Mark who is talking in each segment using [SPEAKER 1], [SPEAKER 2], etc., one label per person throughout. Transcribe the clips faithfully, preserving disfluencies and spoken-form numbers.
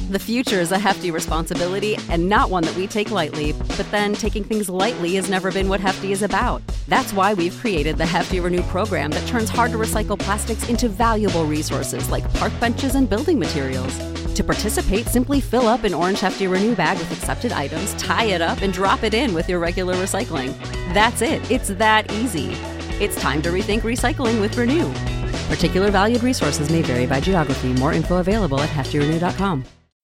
[SPEAKER 1] The future is a hefty responsibility and not one that we take lightly, but then taking things lightly has never been what Hefty is about. That's why we've created the Hefty Renew program that turns hard-to-recycle plastics into valuable resources like park benches and building materials. To participate, simply fill up an orange Hefty Renew bag with accepted items, tie it up, and drop it in with your regular recycling. That's it. It's that easy. It's time to rethink recycling with Renew. Particular valued resources may vary by geography. More info available at hefty renew dot com.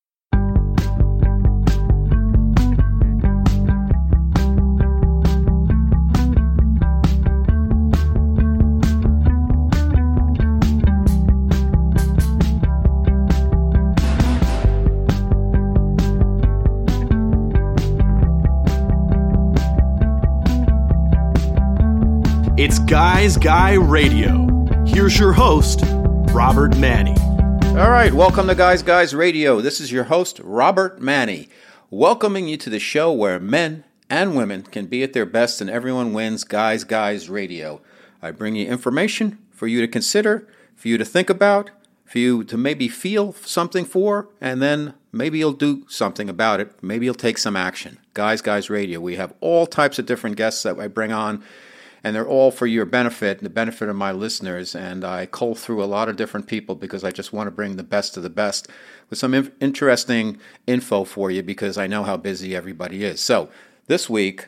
[SPEAKER 2] It's Guys Guy Radio. Here's your host, Robert Manni.
[SPEAKER 3] All right, welcome to Guys Guys Radio. This is your host, Robert Manni, welcoming you to the show where men and women can be at their best and everyone wins. Guys Guys Radio. I bring you information for you to consider, for you to think about, for you to maybe feel something for, and then maybe you'll do something about it. Maybe you'll take some action. Guys Guys Radio. We have all types of different guests that I bring on, and they're all for your benefit and the benefit of my listeners. And I cull through a lot of different people because I just want to bring the best of the best with some inf- interesting info for you because I know how busy everybody is. So this week,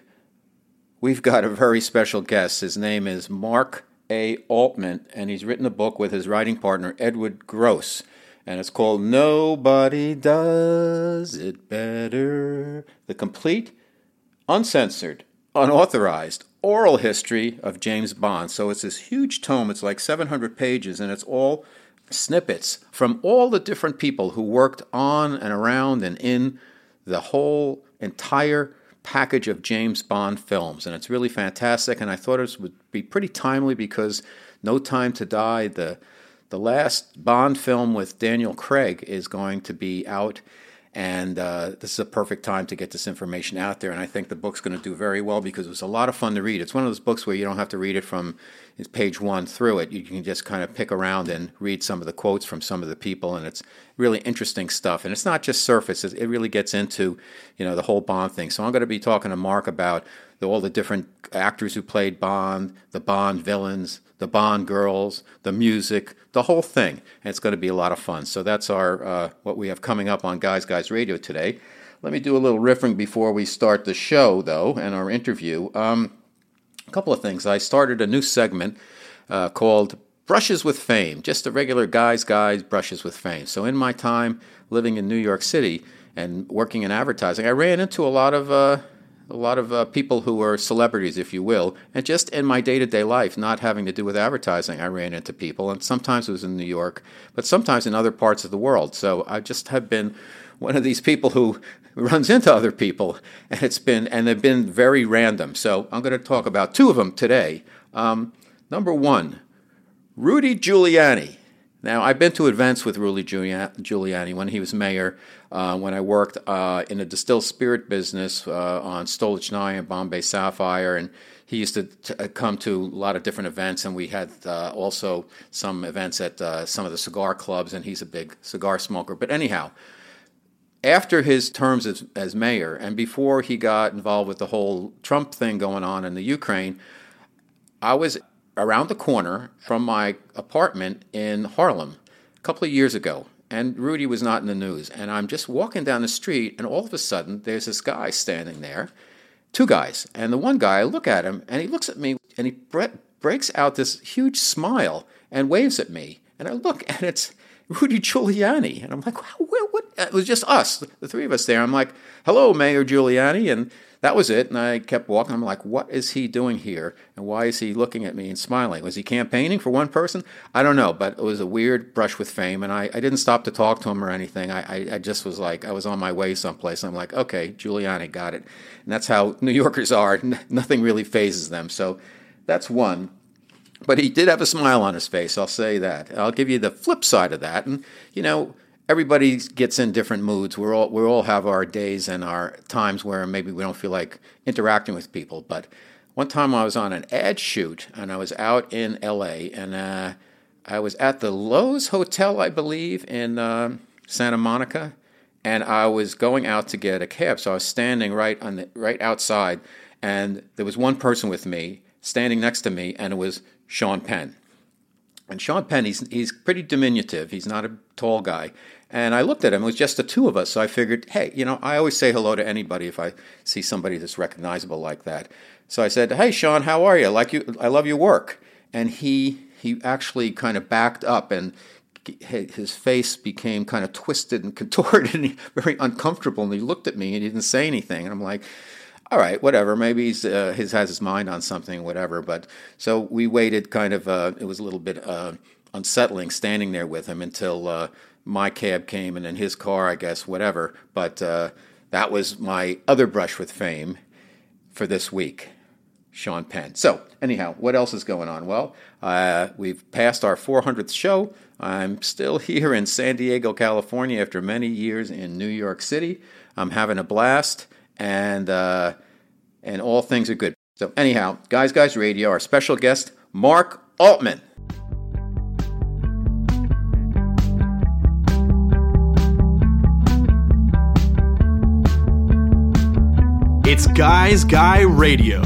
[SPEAKER 3] we've got a very special guest. His name is Mark A. Altman, and he's written a book with his writing partner, Edward Gross. And it's called Nobody Does It Better. The complete, uncensored, unauthorized oral history of James Bond. So it's this huge tome. It's like seven hundred pages, and it's all snippets from all the different people who worked on and around and in the whole entire package of James Bond films. And it's really fantastic, and I thought it would be pretty timely because No Time to Die, the, the last Bond film with Daniel Craig, is going to be out. And uh, this is a perfect time to get this information out there. And I think the book's going to do very well because it was a lot of fun to read. It's one of those books where you don't have to read it from page one through it. You can just kind of pick around and read some of the quotes from some of the people. And it's really interesting stuff. And it's not just surface. It really gets into, you know, the whole Bond thing. So I'm going to be talking to Mark about the, all the different actors who played Bond, the Bond villains, the Bond girls, the music, the whole thing. And it's going to be a lot of fun. So that's our uh, what we have coming up on Guys Guys Radio today. Let me do a little riffing before we start the show, though, and our interview. Um, a couple of things. I started a new segment uh, called Brushes with Fame, just a regular Guys Guys Brushes with Fame. So in my time living in New York City and working in advertising, I ran into a lot of... Uh, A lot of uh, people who were celebrities, if you will, and just in my day-to-day life, not having to do with advertising, I ran into people, and sometimes it was in New York, but sometimes in other parts of the world. So I just have been one of these people who runs into other people, and it's been, and they've been very random. So I'm going to talk about two of them today. Um, number one, Rudy Giuliani. Now, I've been to events with Rudy Giuliani when he was mayor, uh, when I worked uh, in the distilled spirit business uh, on Stolichnaya and Bombay Sapphire, and he used to t- come to a lot of different events, and we had uh, also some events at uh, some of the cigar clubs, and he's a big cigar smoker. But anyhow, after his terms as, as mayor, and before he got involved with the whole Trump thing going on in the Ukraine, I was around the corner from my apartment in Harlem a couple of years ago, and Rudy was not in the news. And I'm just walking down the street, and all of a sudden, there's this guy standing there, two guys. And the one guy, I look at him, and he looks at me, and he bre- breaks out this huge smile and waves at me. And I look, and it's Rudy Giuliani. And I'm like, wow, what, what? It was just us, the three of us there. I'm like, hello, Mayor Giuliani. And that was it, and I kept walking. I'm like, what is he doing here, and why is he looking at me and smiling? Was he campaigning for one person? I don't know, but it was a weird brush with fame, and I, I didn't stop to talk to him or anything. I, I, I just was like, I was on my way someplace. I'm like, okay, Giuliani, got it. And that's how New Yorkers are. Nothing really phases them. So that's one. But he did have a smile on his face, I'll say that. I'll give you the flip side of that. And, you know, everybody gets in different moods. We're all we all have our days and our times where maybe we don't feel like interacting with people. But one time I was on an ad shoot, and I was out in L A, and uh, I was at the Loews Hotel, I believe, in uh, Santa Monica, and I was going out to get a cab. So I was standing right on the right outside, and there was one person with me standing next to me, and it was Sean Penn. And Sean Penn, he's he's pretty diminutive. He's not a tall guy. And I looked at him. It was just the two of us. So I figured, hey, you know, I always say hello to anybody if I see somebody that's recognizable like that. So I said, hey, Sean, how are you? Like you, I love your work. And he he actually kind of backed up, and his face became kind of twisted and contorted and he, very uncomfortable. And he looked at me and he didn't say anything. And I'm like, all right, whatever. Maybe he's uh, his has his mind on something, whatever. But so we waited. Kind of, uh, it was a little bit uh, unsettling standing there with him until uh, my cab came, and then his car, I guess, whatever. But uh, that was my other brush with fame for this week, Sean Penn. So anyhow, what else is going on? Well, uh, we've passed our four hundredth show. I'm still here in San Diego, California, after many years in New York City. I'm having a blast. And uh, and all things are good. So anyhow, Guys Guys Radio, our special guest, Mark Altman.
[SPEAKER 2] It's Guys Guy Radio.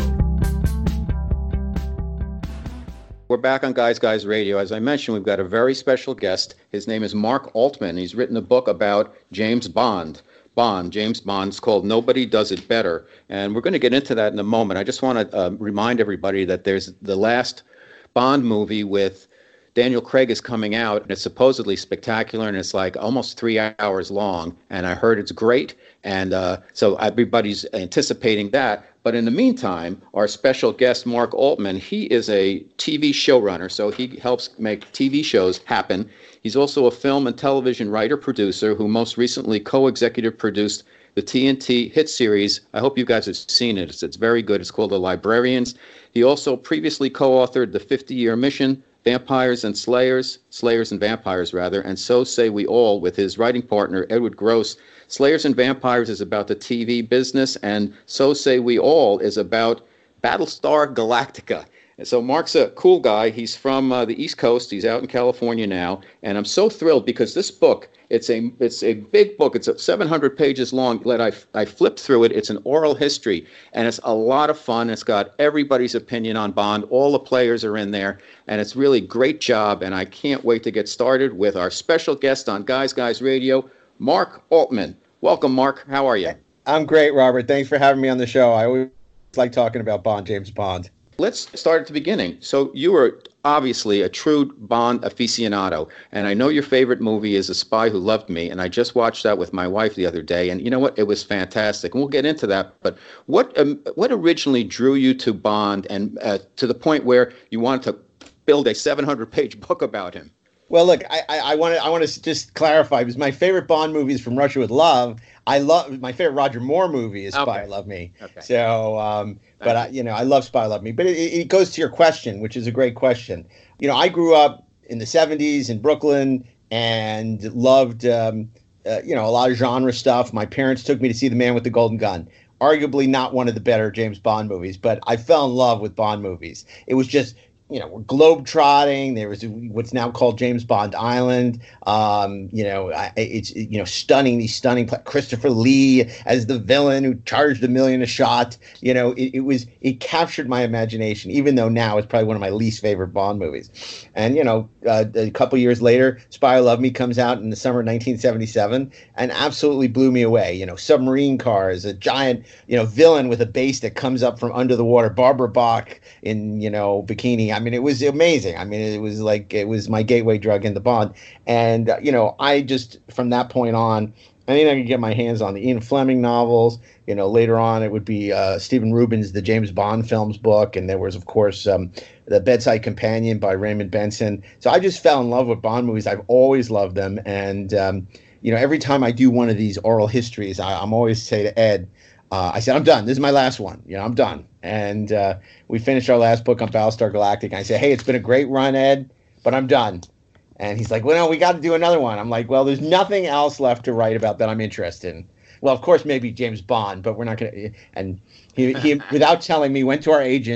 [SPEAKER 3] We're back on Guys Guys Radio. As I mentioned, we've got a very special guest. His name is Mark Altman. He's written a book about James Bond. Bond, James Bond. It's called Nobody Does It Better. And we're going to get into that in a moment. I just want to uh, remind everybody that there's the last Bond movie with Daniel Craig is coming out, and it's supposedly spectacular, and it's like almost three hours long. And I heard it's great. And uh, so everybody's anticipating that. But in the meantime, our special guest, Mark Altman, he is a T V showrunner, so he helps make T V shows happen. He's also a film and television writer-producer who most recently co-executive produced the T N T hit series. I hope you guys have seen it. It's, it's very good. It's called The Librarians. He also previously co-authored The fifty-Year Mission, Vampires and Slayers, Slayers and Vampires, rather, and So Say We All with his writing partner, Edward Gross. Slayers and Vampires is about the T V business, and So Say We All is about Battlestar Galactica. And so Mark's a cool guy. He's from uh, the East Coast. He's out in California now, and I'm so thrilled because this book, it's a it's a big book. It's seven hundred pages long. Let I I flipped through it. It's an oral history, and it's a lot of fun. It's got everybody's opinion on Bond. All the players are in there, and it's really great job. And I can't wait to get started with our special guest on Guys Guys Radio, Mark Altman. Welcome, Mark. How are you?
[SPEAKER 4] I'm great, Robert. Thanks for having me on the show. I always like talking about Bond, James Bond.
[SPEAKER 3] Let's start at the beginning. So you were obviously a true Bond aficionado, and I know your favorite movie is A Spy Who Loved Me, and I just watched that with my wife the other day, and you know what? It was fantastic, and we'll get into that. But what um, what originally drew you to Bond, and uh, to the point where you wanted to build a seven hundred page book about him?
[SPEAKER 4] Well, look, I, I, I want to I want to just clarify, because my favorite Bond movie is From Russia with Love. I love my favorite Roger Moore movie is Spy
[SPEAKER 3] Okay.
[SPEAKER 4] Who Loved Me.
[SPEAKER 3] Okay.
[SPEAKER 4] So, um, but I, you know, I love Spy Who Loved Me. But it, it goes to your question, which is a great question. You know, I grew up in the seventies in Brooklyn and loved, um, uh, you know, a lot of genre stuff. My parents took me to see The Man with the Golden Gun. Arguably not one of the better James Bond movies, but I fell in love with Bond movies. It was just, you know, we're globe-trotting. There was what's now called James Bond Island. Um, you know, I, it's, you know, stunning, these stunning, Christopher Lee as the villain who charged a million a shot. You know, it, it was, it captured my imagination, even though now it's probably one of my least favorite Bond movies. And, you know, uh, a couple years later, Spy Who Loved Me comes out in the summer of nineteen seventy-seven and absolutely blew me away. You know, submarine cars, a giant, you know, villain with a base that comes up from under the water, Barbara Bach in, you know, bikini. I mean, it was amazing. I mean, it was like, it was my gateway drug into Bond. And, uh, you know, I just, from that point on, anything I could get my hands on, the Ian Fleming novels, you know, later on it would be uh, Stephen Rubin's The James Bond Films book. And there was, of course, um, The Bedside Companion by Raymond Benson. So I just fell in love with Bond movies. I've always loved them. And, um, you know, every time I do one of these oral histories, I, I'm always say to Ed, Uh, I said, I'm done. This is my last one. You know, I'm done. And uh, we finished our last book on Battlestar Galactica. And I said, hey, it's been a great run, Ed, but I'm done. And he's like, well, no, we got to do another one. I'm like, well, there's nothing else left to write about that I'm interested in. Well, of course, maybe James Bond, but we're not going to. And he, he, without telling me, went to our agent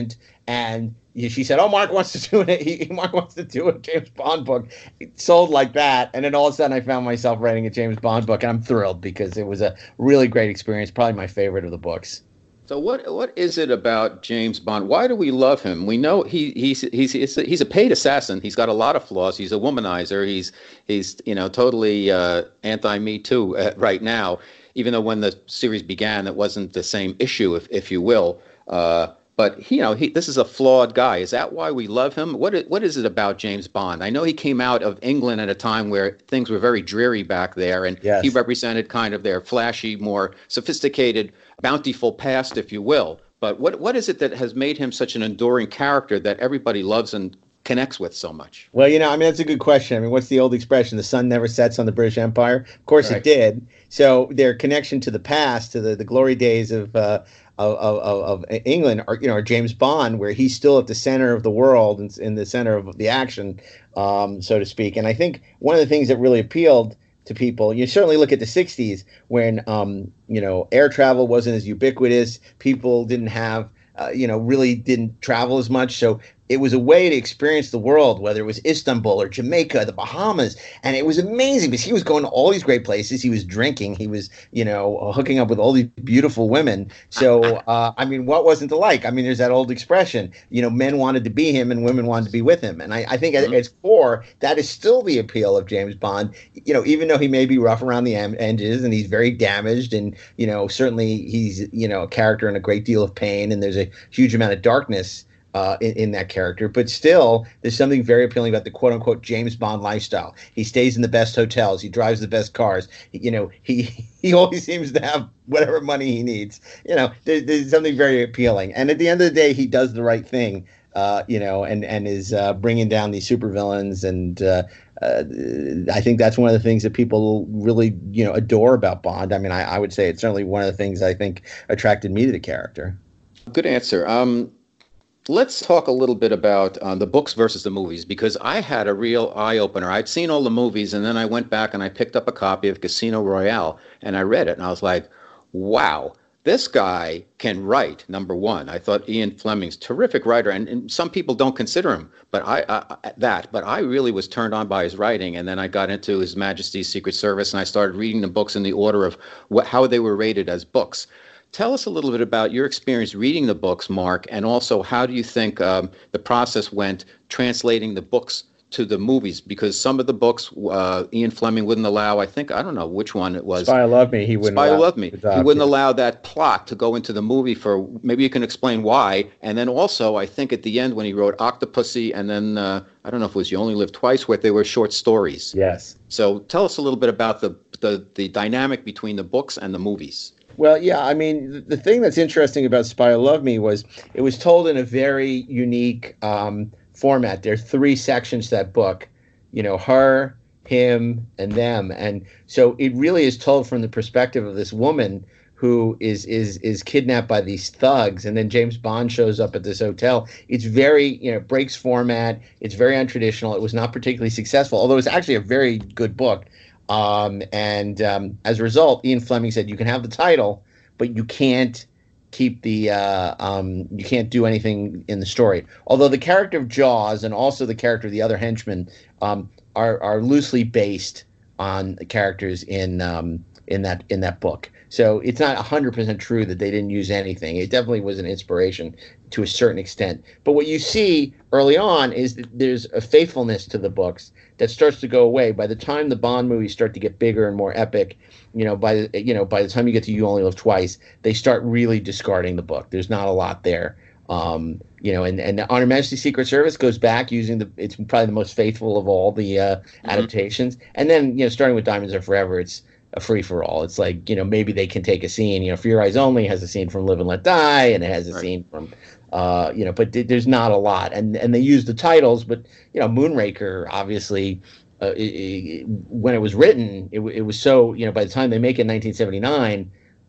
[SPEAKER 4] And she said, "Oh, Mark wants to do it. He, Mark wants to do a James Bond book." It sold like that, and then all of a sudden, I found myself writing a James Bond book, and I'm thrilled because it was a really great experience. Probably my favorite of the books.
[SPEAKER 3] So what what is it about James Bond? Why do we love him? We know he he's he's he's a, he's a paid assassin. He's got a lot of flaws. He's a womanizer. He's he's you know totally uh, anti Me Too uh, right now. Even though when the series began, it wasn't the same issue, if if you will. Uh, But he, you know, he, this is a flawed guy. Is that why we love him? What is, what is it about James Bond? I know he came out of England at a time where things were very dreary back there, and
[SPEAKER 4] yes.
[SPEAKER 3] he represented kind of their flashy, more sophisticated, bountiful past, if you will. But what what is it that has made him such an enduring character that everybody loves and connects with so much?
[SPEAKER 4] Well, you know, I mean, that's a good question. I mean, what's the old expression? The sun never sets on the British Empire. Of course, right. It did. So their connection to the past, to the, the glory days of. Uh, Of, of, of England, or you know, or James Bond, where he's still at the center of the world and in the center of the action, um, so to speak. And I think one of the things that really appealed to people, you certainly look at the sixties when um, you know air travel wasn't as ubiquitous, people didn't have, uh, you know, really didn't travel as much, so it was a way to experience the world, whether it was Istanbul or Jamaica, the Bahamas. And it was amazing because he was going to all these great places. He was drinking. He was, you know, hooking up with all these beautiful women. So, uh, I mean, what wasn't to like? I mean, there's that old expression, you know, men wanted to be him and women wanted to be with him. And I, I think mm-hmm. at its core, that is still the appeal of James Bond, you know, even though he may be rough around the em- edges and he's very damaged and, you know, certainly he's, you know, a character in a great deal of pain and there's a huge amount of darkness Uh, in, in that character, but still, there's something very appealing about the quote-unquote James Bond lifestyle. He stays in the best hotels. He drives the best cars. You know, he he always seems to have whatever money he needs. You know, there, there's something very appealing. And at the end of the day, he does the right thing. Uh, you know, and and is uh, bringing down these supervillains, and uh, uh, I think that's one of the things that people really, you know, adore about Bond. I mean, I, I would say it's certainly one of the things I think attracted me to the character.
[SPEAKER 3] Good answer. Um. Let's talk a little bit about uh, the books versus the movies, because I had a real eye-opener. I'd seen all the movies, and then I went back and I picked up a copy of Casino Royale, and I read it, and I was like, wow, this guy can write, number one. I thought Ian Fleming's a terrific writer, and, and some people don't consider him but I uh, that, but I really was turned on by his writing, and then I got into His Majesty's Secret Service, and I started reading the books in the order of what, how they were rated as books. Tell us a little bit about your experience reading the books, Mark, and also how do you think um, the process went translating the books to the movies? Because some of the books uh, Ian Fleming wouldn't allow, I think, I don't know which one it was.
[SPEAKER 4] Spy Who Loved Me, he wouldn't
[SPEAKER 3] Spy
[SPEAKER 4] allow.
[SPEAKER 3] Who Loved Me. He wouldn't allow that plot to go into the movie for, maybe you can explain why. And then also, I think at the end when he wrote Octopussy, and then, uh, I don't know if it was You Only Live Twice, where they were short stories.
[SPEAKER 4] Yes.
[SPEAKER 3] So tell us a little bit about the the, the dynamic between the books and the movies.
[SPEAKER 4] Well, yeah, I mean, the thing that's interesting about Spy Who Loved Me was it was told in a very unique um, format. There are three sections to that book, you know, her, him, and them. And so it really is told from the perspective of this woman who is is is kidnapped by these thugs, and then James Bond shows up at this hotel. It's very, you know, breaks format. It's very untraditional. It was not particularly successful, although it's actually a very good book. Um, and um, as a result, Ian Fleming said, you can have the title, but you can't keep the, uh, um, you can't do anything in the story. Although the character of Jaws and also the character of the other henchmen um, are are loosely based on the characters in um, in that in that book. So it's not one hundred percent true that they didn't use anything. It definitely was an inspiration to a certain extent. But what you see early on is that there's a faithfulness to the books that starts to go away. By the time the Bond movies start to get bigger and more epic, you know, by the, you know, by the time you get to You Only Live Twice, they start really discarding the book. There's not a lot there. Um, you know, and, and On Her Majesty's Secret Service goes back using the, it's probably the most faithful of all the uh, mm-hmm. adaptations. And then, you know, starting with Diamonds Are Forever, it's a free-for-all. It's like, you know, maybe they can take a scene, you know, For Your Eyes Only has a scene from Live and Let Die, and it has a right. scene from, uh, you know, but th- there's not a lot. And and they use the titles, but, you know, Moonraker, obviously, uh, it, it, when it was written, it, it was so, you know, by the time they make it in nineteen seventy-nine,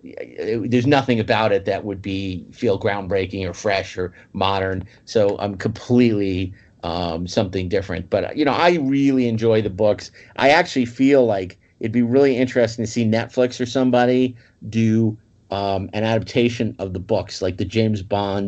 [SPEAKER 4] it, there's nothing about it that would be feel groundbreaking or fresh or modern. So I'm completely um, something different. But, you know, I really enjoy the books. I actually feel like it'd be really interesting to see Netflix or somebody do um, an adaptation of the books, like the James Bond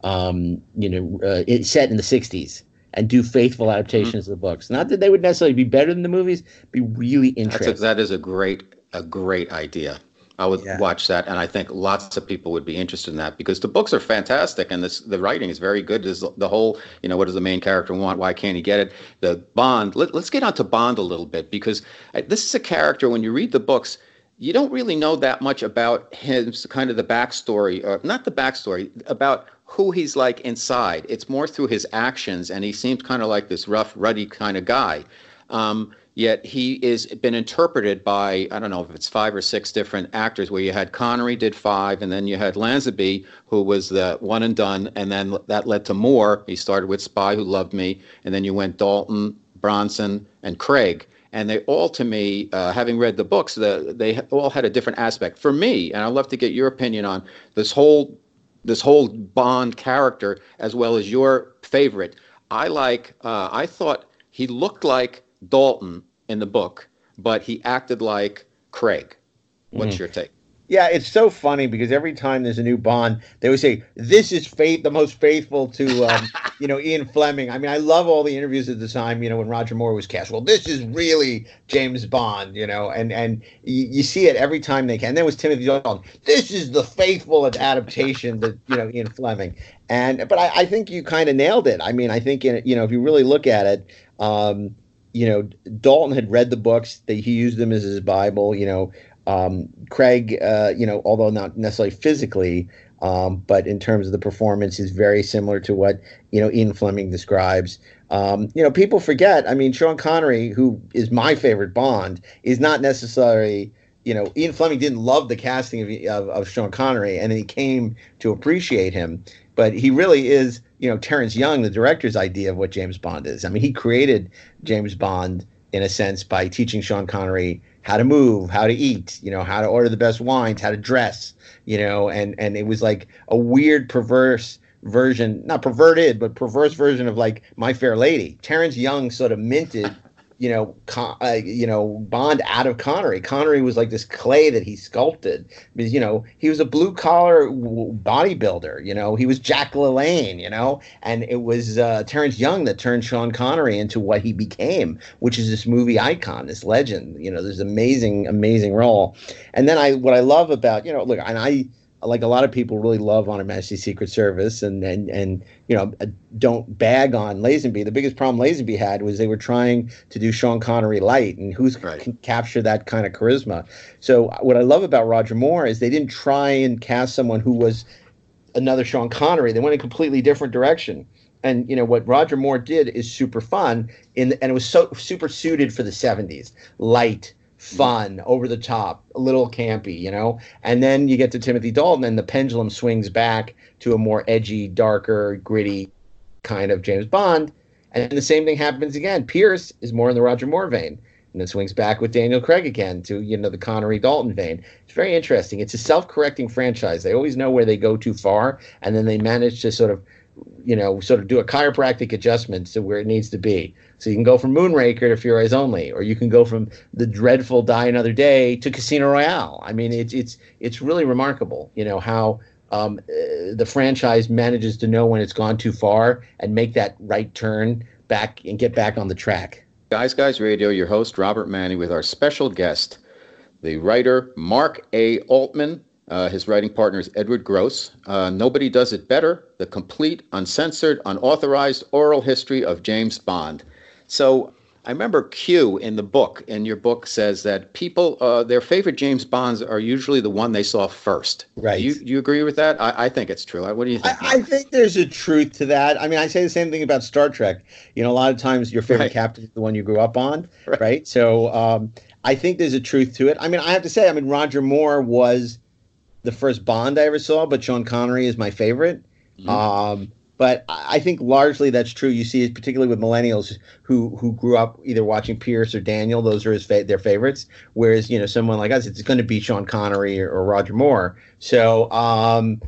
[SPEAKER 4] um, you know, uh, it, set in the sixties and do faithful adaptations mm-hmm. of the books. Not that they would necessarily be better than the movies, be really interesting.
[SPEAKER 3] That's a, that is a great, a great idea. I would yeah. watch that, and I think lots of people would be interested in that because the books are fantastic, and this, the writing is very good. There's the whole, you know, what does the main character want? Why can't he get it? The Bond. Let, let's get on to Bond a little bit because I, this is a character, when you read the books, you don't really know that much about him, kind of the backstory, or not the backstory, about who he's like inside. It's more through his actions, and he seems kind of like this rough, ruddy kind of guy. Um, Yet he is been interpreted by, I don't know if it's five or six different actors, where you had Connery did five, and then you had Lazenby, who was the one and done, and then that led to more. He started with Spy Who Loved Me, and then you went Dalton, Bronson, and Craig. And they all, to me, uh, having read the books, the, they all had a different aspect. For me, and I'd love to get your opinion on this whole, this whole Bond character, as well as your favorite. I like, uh, I thought he looked like Dalton in the book, but he acted like Craig. What's mm. your take?
[SPEAKER 4] Yeah, it's so funny because every time there's a new Bond, they always say, this is faith, the most faithful to, um, you know, Ian Fleming. I mean, I love all the interviews at the time, you know, when Roger Moore was cast. Well, this is really James Bond, you know, and, and you, you see it every time they can. And then was Timothy Dalton. This is the faithful adaptation that, you know, Ian Fleming. And, but I, I think you kind of nailed it. I mean, I think, in, you know, if you really look at it, um, you know, Dalton had read the books, that he used them as his Bible, you know, um, Craig, uh, you know, although not necessarily physically, um, but in terms of the performance is very similar to what, you know, Ian Fleming describes. Um, you know, people forget, I mean, Sean Connery, who is my favorite Bond, is not necessarily, you know, Ian Fleming didn't love the casting of, of, of Sean Connery, and he came to appreciate him. But he really is, you know, Terrence Young, the director's idea of what James Bond is. I mean, he created James Bond, in a sense, by teaching Sean Connery how to move, how to eat, you know, how to order the best wines, how to dress, you know, and, and it was like a weird, perverse version, not perverted, but perverse version of like My Fair Lady. Terrence Young sort of minted, you know, Con, uh, you know, Bond out of Connery. Connery was like this clay that he sculpted. Because, you know, he was a blue collar bodybuilder. You know, he was Jack LaLanne. You know, and it was uh, Terrence Young that turned Sean Connery into what he became, which is this movie icon, this legend. You know, this amazing, amazing role. And then I, what I love about, you know, look, and I. Like a lot of people really love On Her Majesty's Secret Service and, and, and you know, don't bag on Lazenby. The biggest problem Lazenby had was they were trying to do Sean Connery light, and who's right. can capture that kind of charisma. So what I love about Roger Moore is they didn't try and cast someone who was another Sean Connery. They went in a completely different direction. And, you know, what Roger Moore did is super fun, in, and it was so super suited for the seventies. Light, fun, over the top, a little campy, you know? And then you get to Timothy Dalton and the pendulum swings back to a more edgy, darker, gritty kind of James Bond. And the same thing happens again. Pierce is more in the Roger Moore vein. And then swings back with Daniel Craig again to, you know, the Connery Dalton vein. It's very interesting. It's a self-correcting franchise. They always know where they go too far, and then they manage to sort of, you know, sort of do a chiropractic adjustment to where it needs to be. So you can go from Moonraker to Fury Eyes Only, or you can go from the dreadful Die Another Day to Casino Royale. I mean, it's it's it's really remarkable, you know, how um, uh, the franchise manages to know when it's gone too far and make that right turn back and get back on the track.
[SPEAKER 3] Guys Guys Radio, your host Robert Manni with our special guest, the writer Mark A. Altman. Uh, his writing partner is Edward Gross. Uh, Nobody Does It Better, the complete, uncensored, unauthorized oral history of James Bond. So I remember Q in the book, in your book, says that people, uh, their favorite James Bonds are usually the one they saw first.
[SPEAKER 4] Right.
[SPEAKER 3] Do you, do you agree with that? I, I think it's true. What do you think?
[SPEAKER 4] I, I think there's a truth to that. I mean, I say the same thing about Star Trek. You know, a lot of times your favorite right. captain is the one you grew up on, right? right? So um, I think there's a truth to it. I mean, I have to say, I mean, Roger Moore was the first Bond I ever saw, but Sean Connery is my favorite. Mm-hmm. Um, but I think largely that's true. You see it particularly with millennials who who grew up either watching Pierce or Daniel. Those are his fa- their favorites. Whereas, you know, someone like us, it's going to be Sean Connery or, or Roger Moore. So um,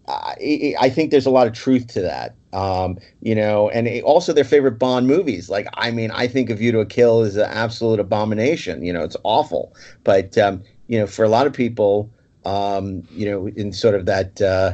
[SPEAKER 4] I, I think there's a lot of truth to that. Um, you know, and it, also their favorite Bond movies. Like, I mean, I think A View to a Kill is an absolute abomination. You know, it's awful. But, um, you know, for a lot of people, Um, you know, in sort of that uh,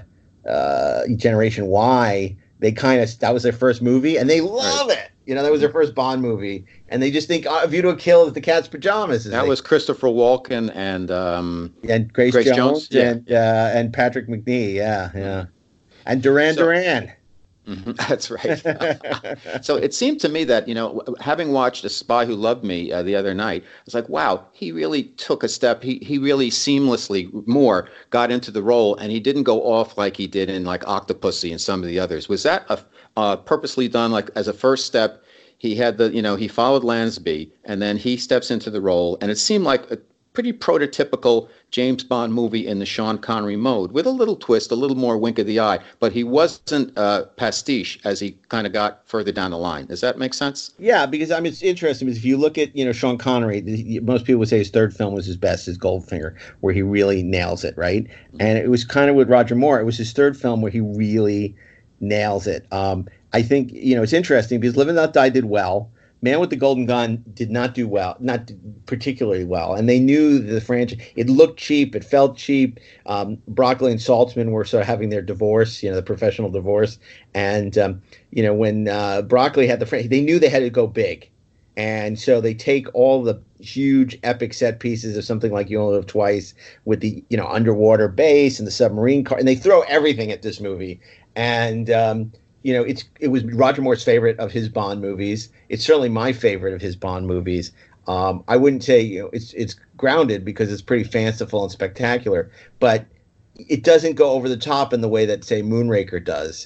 [SPEAKER 4] uh, Generation Y, they kind of that was their first movie, and they love right. it. You know, that was their first Bond movie, and they just think oh, View to a Kill is the cat's pajamas.
[SPEAKER 3] That
[SPEAKER 4] they,
[SPEAKER 3] was Christopher Walken and um,
[SPEAKER 4] and Grace,
[SPEAKER 3] Grace
[SPEAKER 4] Jones,
[SPEAKER 3] Jones?
[SPEAKER 4] and yeah. uh, and Patrick McNee, yeah, yeah, and Duran so, Duran.
[SPEAKER 3] Mm-hmm, that's right. So it seemed to me that, you know, having watched A Spy Who Loved Me uh, the other night, it's like, wow, he really took a step. He he really seamlessly more got into the role, and he didn't go off like he did in like Octopussy and some of the others. Was that a, uh, purposely done, like as a first step? He had the, you know, he followed Lansby, and then he steps into the role, and it seemed like a pretty prototypical James Bond movie in the Sean Connery mode, with a little twist, a little more wink of the eye, but he wasn't uh, pastiche as he kind of got further down the line. Does that make sense?
[SPEAKER 4] Yeah, because I mean, it's interesting because if you look at, you know, Sean Connery, most people would say his third film was his best, his Goldfinger, where he really nails it, right? Mm-hmm. And it was kind of with Roger Moore. It was his third film where he really nails it. Um, I think, you know, it's interesting because Live and Let Die did well. Man with the Golden Gun did not do well, not particularly well. And they knew the franchise, it looked cheap, it felt cheap. Um, Broccoli and Saltzman were sort of having their divorce, you know, the professional divorce. And, um, you know, when uh, Broccoli had the franchise, they knew they had to go big. And so they take all the huge epic set pieces of something like You Only Live Twice with the, you know, underwater base and the submarine car, and they throw everything at this movie. And, um, you know, it's it was Roger Moore's favorite of his Bond movies. It's certainly my favorite of his Bond movies. Um, I wouldn't say, you know, it's it's grounded because it's pretty fanciful and spectacular, but it doesn't go over the top in the way that, say, Moonraker does.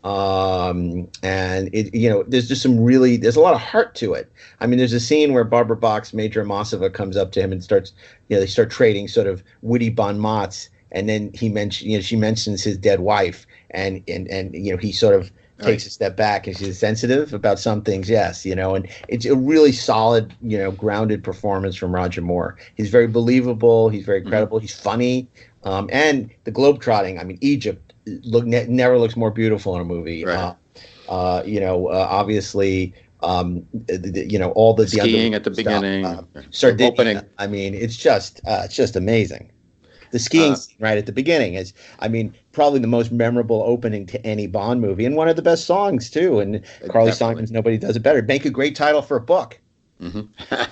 [SPEAKER 4] Um, and it, you know, there's just some really, there's a lot of heart to it. I mean, there's a scene where Barbara Bach's Major Amasova comes up to him and starts, you know, they start trading sort of witty bon mots, and then he mentions, you know, she mentions his dead wife, and and and you know, he sort of takes right. a step back, and she's sensitive about some things, yes, you know, and it's a really solid, you know, grounded performance from Roger Moore. He's very believable, he's very credible, mm-hmm. he's funny, um, and the globetrotting. I mean, Egypt look ne- never looks more beautiful in a movie.
[SPEAKER 3] Right.
[SPEAKER 4] Uh, uh, you know, uh, obviously, um, the, you know, all the, the
[SPEAKER 3] skiing at the stuff, beginning,
[SPEAKER 4] uh, Sardinia.
[SPEAKER 3] Opening.
[SPEAKER 4] I mean, it's just uh, it's just amazing. The skiing uh, scene right at the beginning is, I mean, probably the most memorable opening to any Bond movie, and one of the best songs too. And Carly Simon's "Nobody Does It Better." Make a great title for a book.
[SPEAKER 3] Mm-hmm.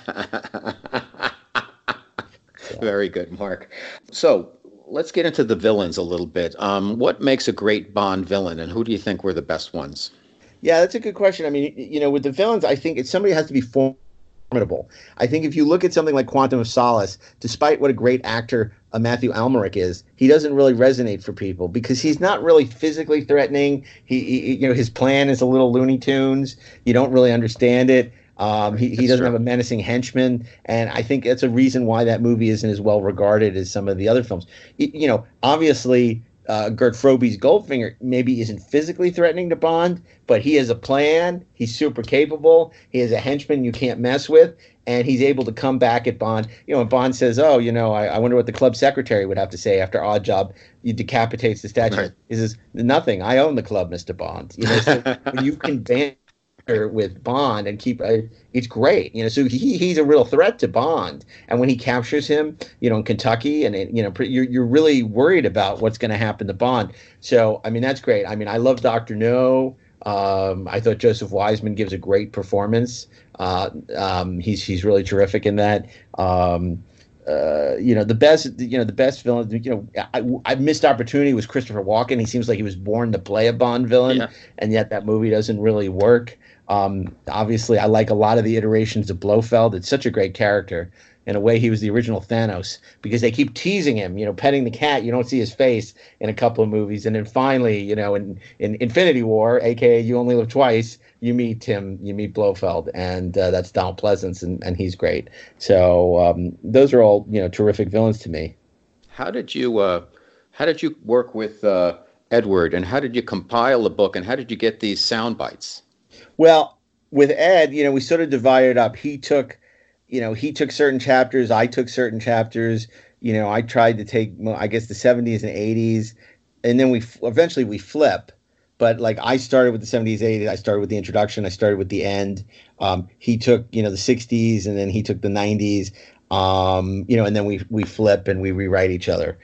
[SPEAKER 3] so. Very good, Mark. So let's get into the villains a little bit. Um, what makes a great Bond villain, and who do you think were the best ones?
[SPEAKER 4] Yeah, that's a good question. I mean, you know, with the villains, I think it's somebody has to be formidable. I think if you look at something like Quantum of Solace, despite what a great actor uh, Matthew Almeric is, he doesn't really resonate for people because he's not really physically threatening. He, he you know, his plan is a little Looney Tunes. You don't really understand it. Um, he, he doesn't true. have a menacing henchman, and I think that's a reason why that movie isn't as well regarded as some of the other films. You, you know, obviously, uh, Gert Frobe's Goldfinger maybe isn't physically threatening to Bond, but he has a plan. He's super capable. He has a henchman you can't mess with, and he's able to come back at Bond. You know, when Bond says, "Oh, you know, I, I wonder what the club secretary would have to say after Odd Job he decapitates the statue." Right. He says, "Nothing. I own the club, Mister Bond." You know, so when you can ban with Bond and keep uh, it's great, you know. So he he's a real threat to Bond, and when he captures him, you know, in Kentucky, and you know, you're you're really worried about what's going to happen to Bond. So I mean, that's great. I mean, I love Doctor No. Um, I thought Joseph Wiseman gives a great performance. Uh, um, he's he's really terrific in that. Um, uh, you know, the best, you know, the best villain, you know, I, I missed opportunity was Christopher Walken. He seems like he was born to play a Bond villain, yeah. and yet that movie doesn't really work. Um, obviously, I like a lot of the iterations of Blofeld. It's such a great character. In a way, he was the original Thanos because they keep teasing him, you know, petting the cat. You don't see his face in a couple of movies. And then finally, you know, in, in Infinity War, a k a. You Only Live Twice, you meet him, you meet Blofeld, and uh, that's Donald Pleasance, and, and he's great. So um, those are all, you know, terrific villains to me.
[SPEAKER 3] How did you, uh, how did you work with uh, Edward, and how did you compile the book, and how did you get these sound bites?
[SPEAKER 4] Well, with Ed, you know, we sort of divided up. He took, you know, he took certain chapters. I took certain chapters. You know, I tried to take, I guess, the seventies and eighties, and then we eventually we flip. But like I started with the seventies, eighties. I started with the introduction. I started with the end. Um, he took, you know, the sixties, and then he took the nineties. Um, you know, and then we we flip and we rewrite each other.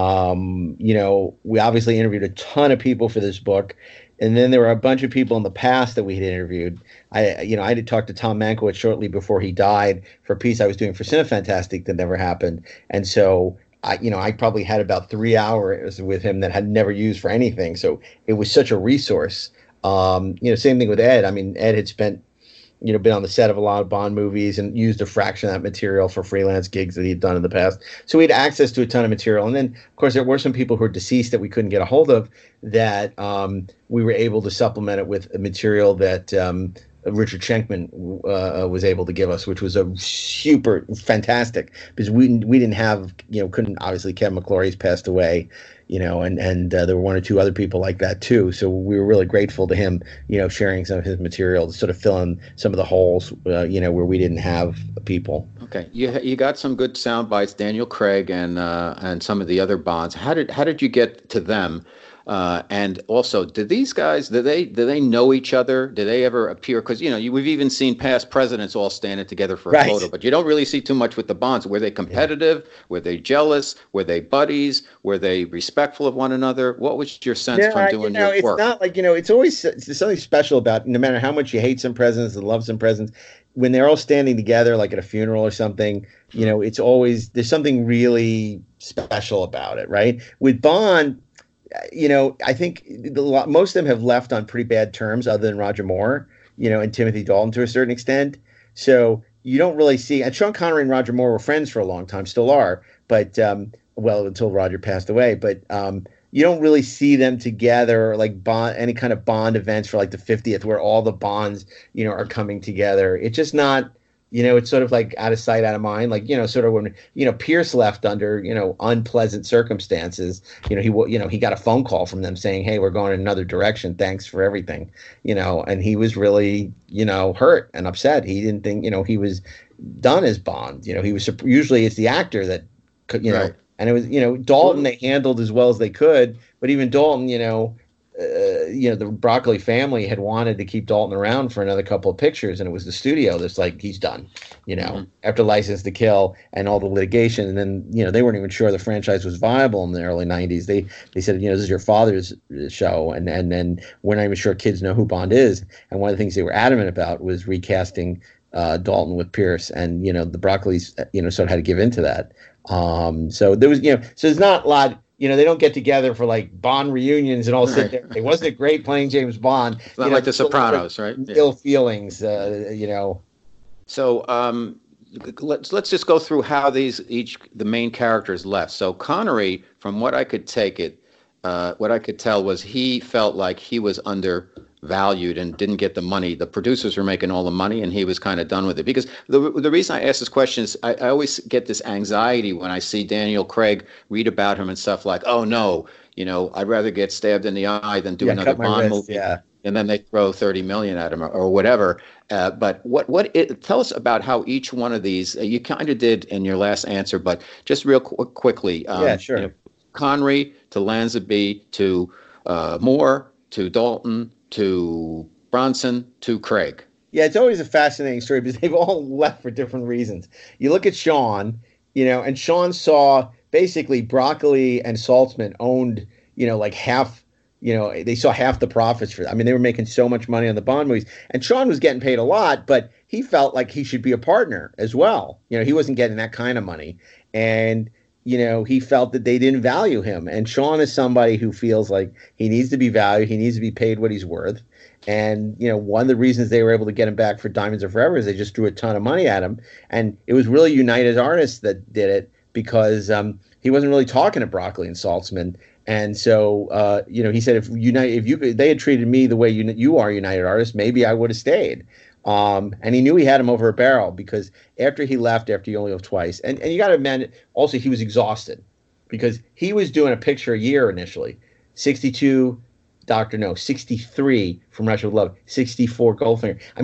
[SPEAKER 4] Um, you know, we obviously interviewed a ton of people for this book. And then there were a bunch of people in the past that we had interviewed. I, you know, I did talk to Tom Mankiewicz shortly before he died for a piece I was doing for Cinefantastic that never happened. And so, I, you know, I probably had about three hours with him that I'd never used for anything. So it was such a resource. Um, you know, same thing with Ed. I mean, Ed had spent, you know, been on the set of a lot of Bond movies and used a fraction of that material for freelance gigs that he'd done in the past. So we had access to a ton of material. And then, of course, there were some people who were deceased that we couldn't get a hold of that um, we were able to supplement it with material that um, Richard Schenkman uh, was able to give us, which was a super fantastic because we we didn't have, you know, couldn't obviously Kevin McClory's passed away, you know, and and uh, there were one or two other people like that too. So we were really grateful to him, you know, sharing some of his material to sort of fill in some of the holes, uh, you know, where we didn't have people.
[SPEAKER 3] Okay, you you got some good sound bites, Daniel Craig and uh, and some of the other Bonds. How did how did you get to them? Uh, and also, did these guys, do they do they know each other? Did they ever appear? Because, you know, you, we've even seen past presidents all standing together for a
[SPEAKER 4] right.
[SPEAKER 3] photo, but you don't really see too much with the Bonds. Were they competitive? Yeah. Were they jealous? Were they buddies? Were they respectful of one another? What was your sense
[SPEAKER 4] yeah,
[SPEAKER 3] from doing
[SPEAKER 4] you know,
[SPEAKER 3] your work?
[SPEAKER 4] It's not like, you know, it's always it's something special about, no matter how much you hate some presidents and love some presidents, when they're all standing together, like at a funeral or something, you know, it's always, there's something really special about it, right? With Bond, you know, I think the, most of them have left on pretty bad terms, other than Roger Moore, you know, and Timothy Dalton to a certain extent. So you don't really see, and Sean Connery and Roger Moore were friends for a long time, still are, but um, well, until Roger passed away. But um, you don't really see them together, like Bond, any kind of Bond events for like the fiftieth, where all the Bonds, you know, are coming together. It's just not. You know, it's sort of like out of sight, out of mind. Like, you know, sort of when, you know, Pierce left under, you know, unpleasant circumstances, you know, he, you know, he got a phone call from them saying, hey, we're going in another direction. Thanks for everything, you know, and he was really, you know, hurt and upset. He didn't think, you know, he was done as Bond. You know, he was, usually it's the actor that, you know, right. And it was, you know, Dalton they handled as well as they could. But even Dalton, you know, Uh, you know, the Broccoli family had wanted to keep Dalton around for another couple of pictures, and it was the studio that's like, he's done, you know, mm-hmm. after License to Kill and all the litigation. And then, you know, they weren't even sure the franchise was viable in the early nineties. They they said, you know, this is your father's show, and and then we're not even sure kids know who Bond is. And one of the things they were adamant about was recasting uh, Dalton with Pierce, and, you know, the Broccolis, you know, sort of had to give into that. Um, so there was, you know, so there's not a lot. You know, they don't get together for like Bond reunions and all right. sit there. It wasn't it great playing James Bond?
[SPEAKER 3] It's not
[SPEAKER 4] you
[SPEAKER 3] like
[SPEAKER 4] know,
[SPEAKER 3] The Sopranos, right?
[SPEAKER 4] Ill yeah. feelings, uh, you know.
[SPEAKER 3] So um, let's let's just go through how these each the main characters left. So Connery, from what I could take it, uh, what I could tell was he felt like he was undervalued and didn't get the money. The producers were making all the money, and he was kind of done with it. Because the the reason I ask this question is I, I always get this anxiety when I see Daniel Craig read about him and stuff like, oh no, you know, I'd rather get stabbed in the eye than do
[SPEAKER 4] yeah,
[SPEAKER 3] another Bond
[SPEAKER 4] wrist,
[SPEAKER 3] movie.
[SPEAKER 4] Yeah.
[SPEAKER 3] And then they throw thirty million at him or, or whatever. Uh, but what what it, tell us about how each one of these uh, you kind of did in your last answer, but just real qu- quickly. Um,
[SPEAKER 4] yeah, sure.
[SPEAKER 3] You know, Connery to Lazenby to uh, Moore to Dalton to Bronson to Craig.
[SPEAKER 4] Yeah, it's always a fascinating story because they've all left for different reasons. You look at Sean, you know, and Sean saw basically Broccoli and Saltzman owned, you know, like half, you know, they saw half the profits for that. I mean, they were making so much money on the Bond movies. And Sean was getting paid a lot, but he felt like he should be a partner as well. You know, he wasn't getting that kind of money. And you know, he felt that they didn't value him. And Sean is somebody who feels like he needs to be valued. He needs to be paid what he's worth. And, you know, one of the reasons they were able to get him back for Diamonds Are Forever is they just threw a ton of money at him. And it was really United Artists that did it because um, he wasn't really talking to Broccoli and Saltzman. And so, uh, you know, he said, if United, if you they had treated me the way you, you are United Artists, maybe I would have stayed. Um, and he knew he had him over a barrel because after he left, after he only left twice, and, and you got to admit, also he was exhausted because he was doing a picture a year initially, sixty-two Doctor No, sixty-three From Russia with Love, sixty-four Goldfinger. I mean,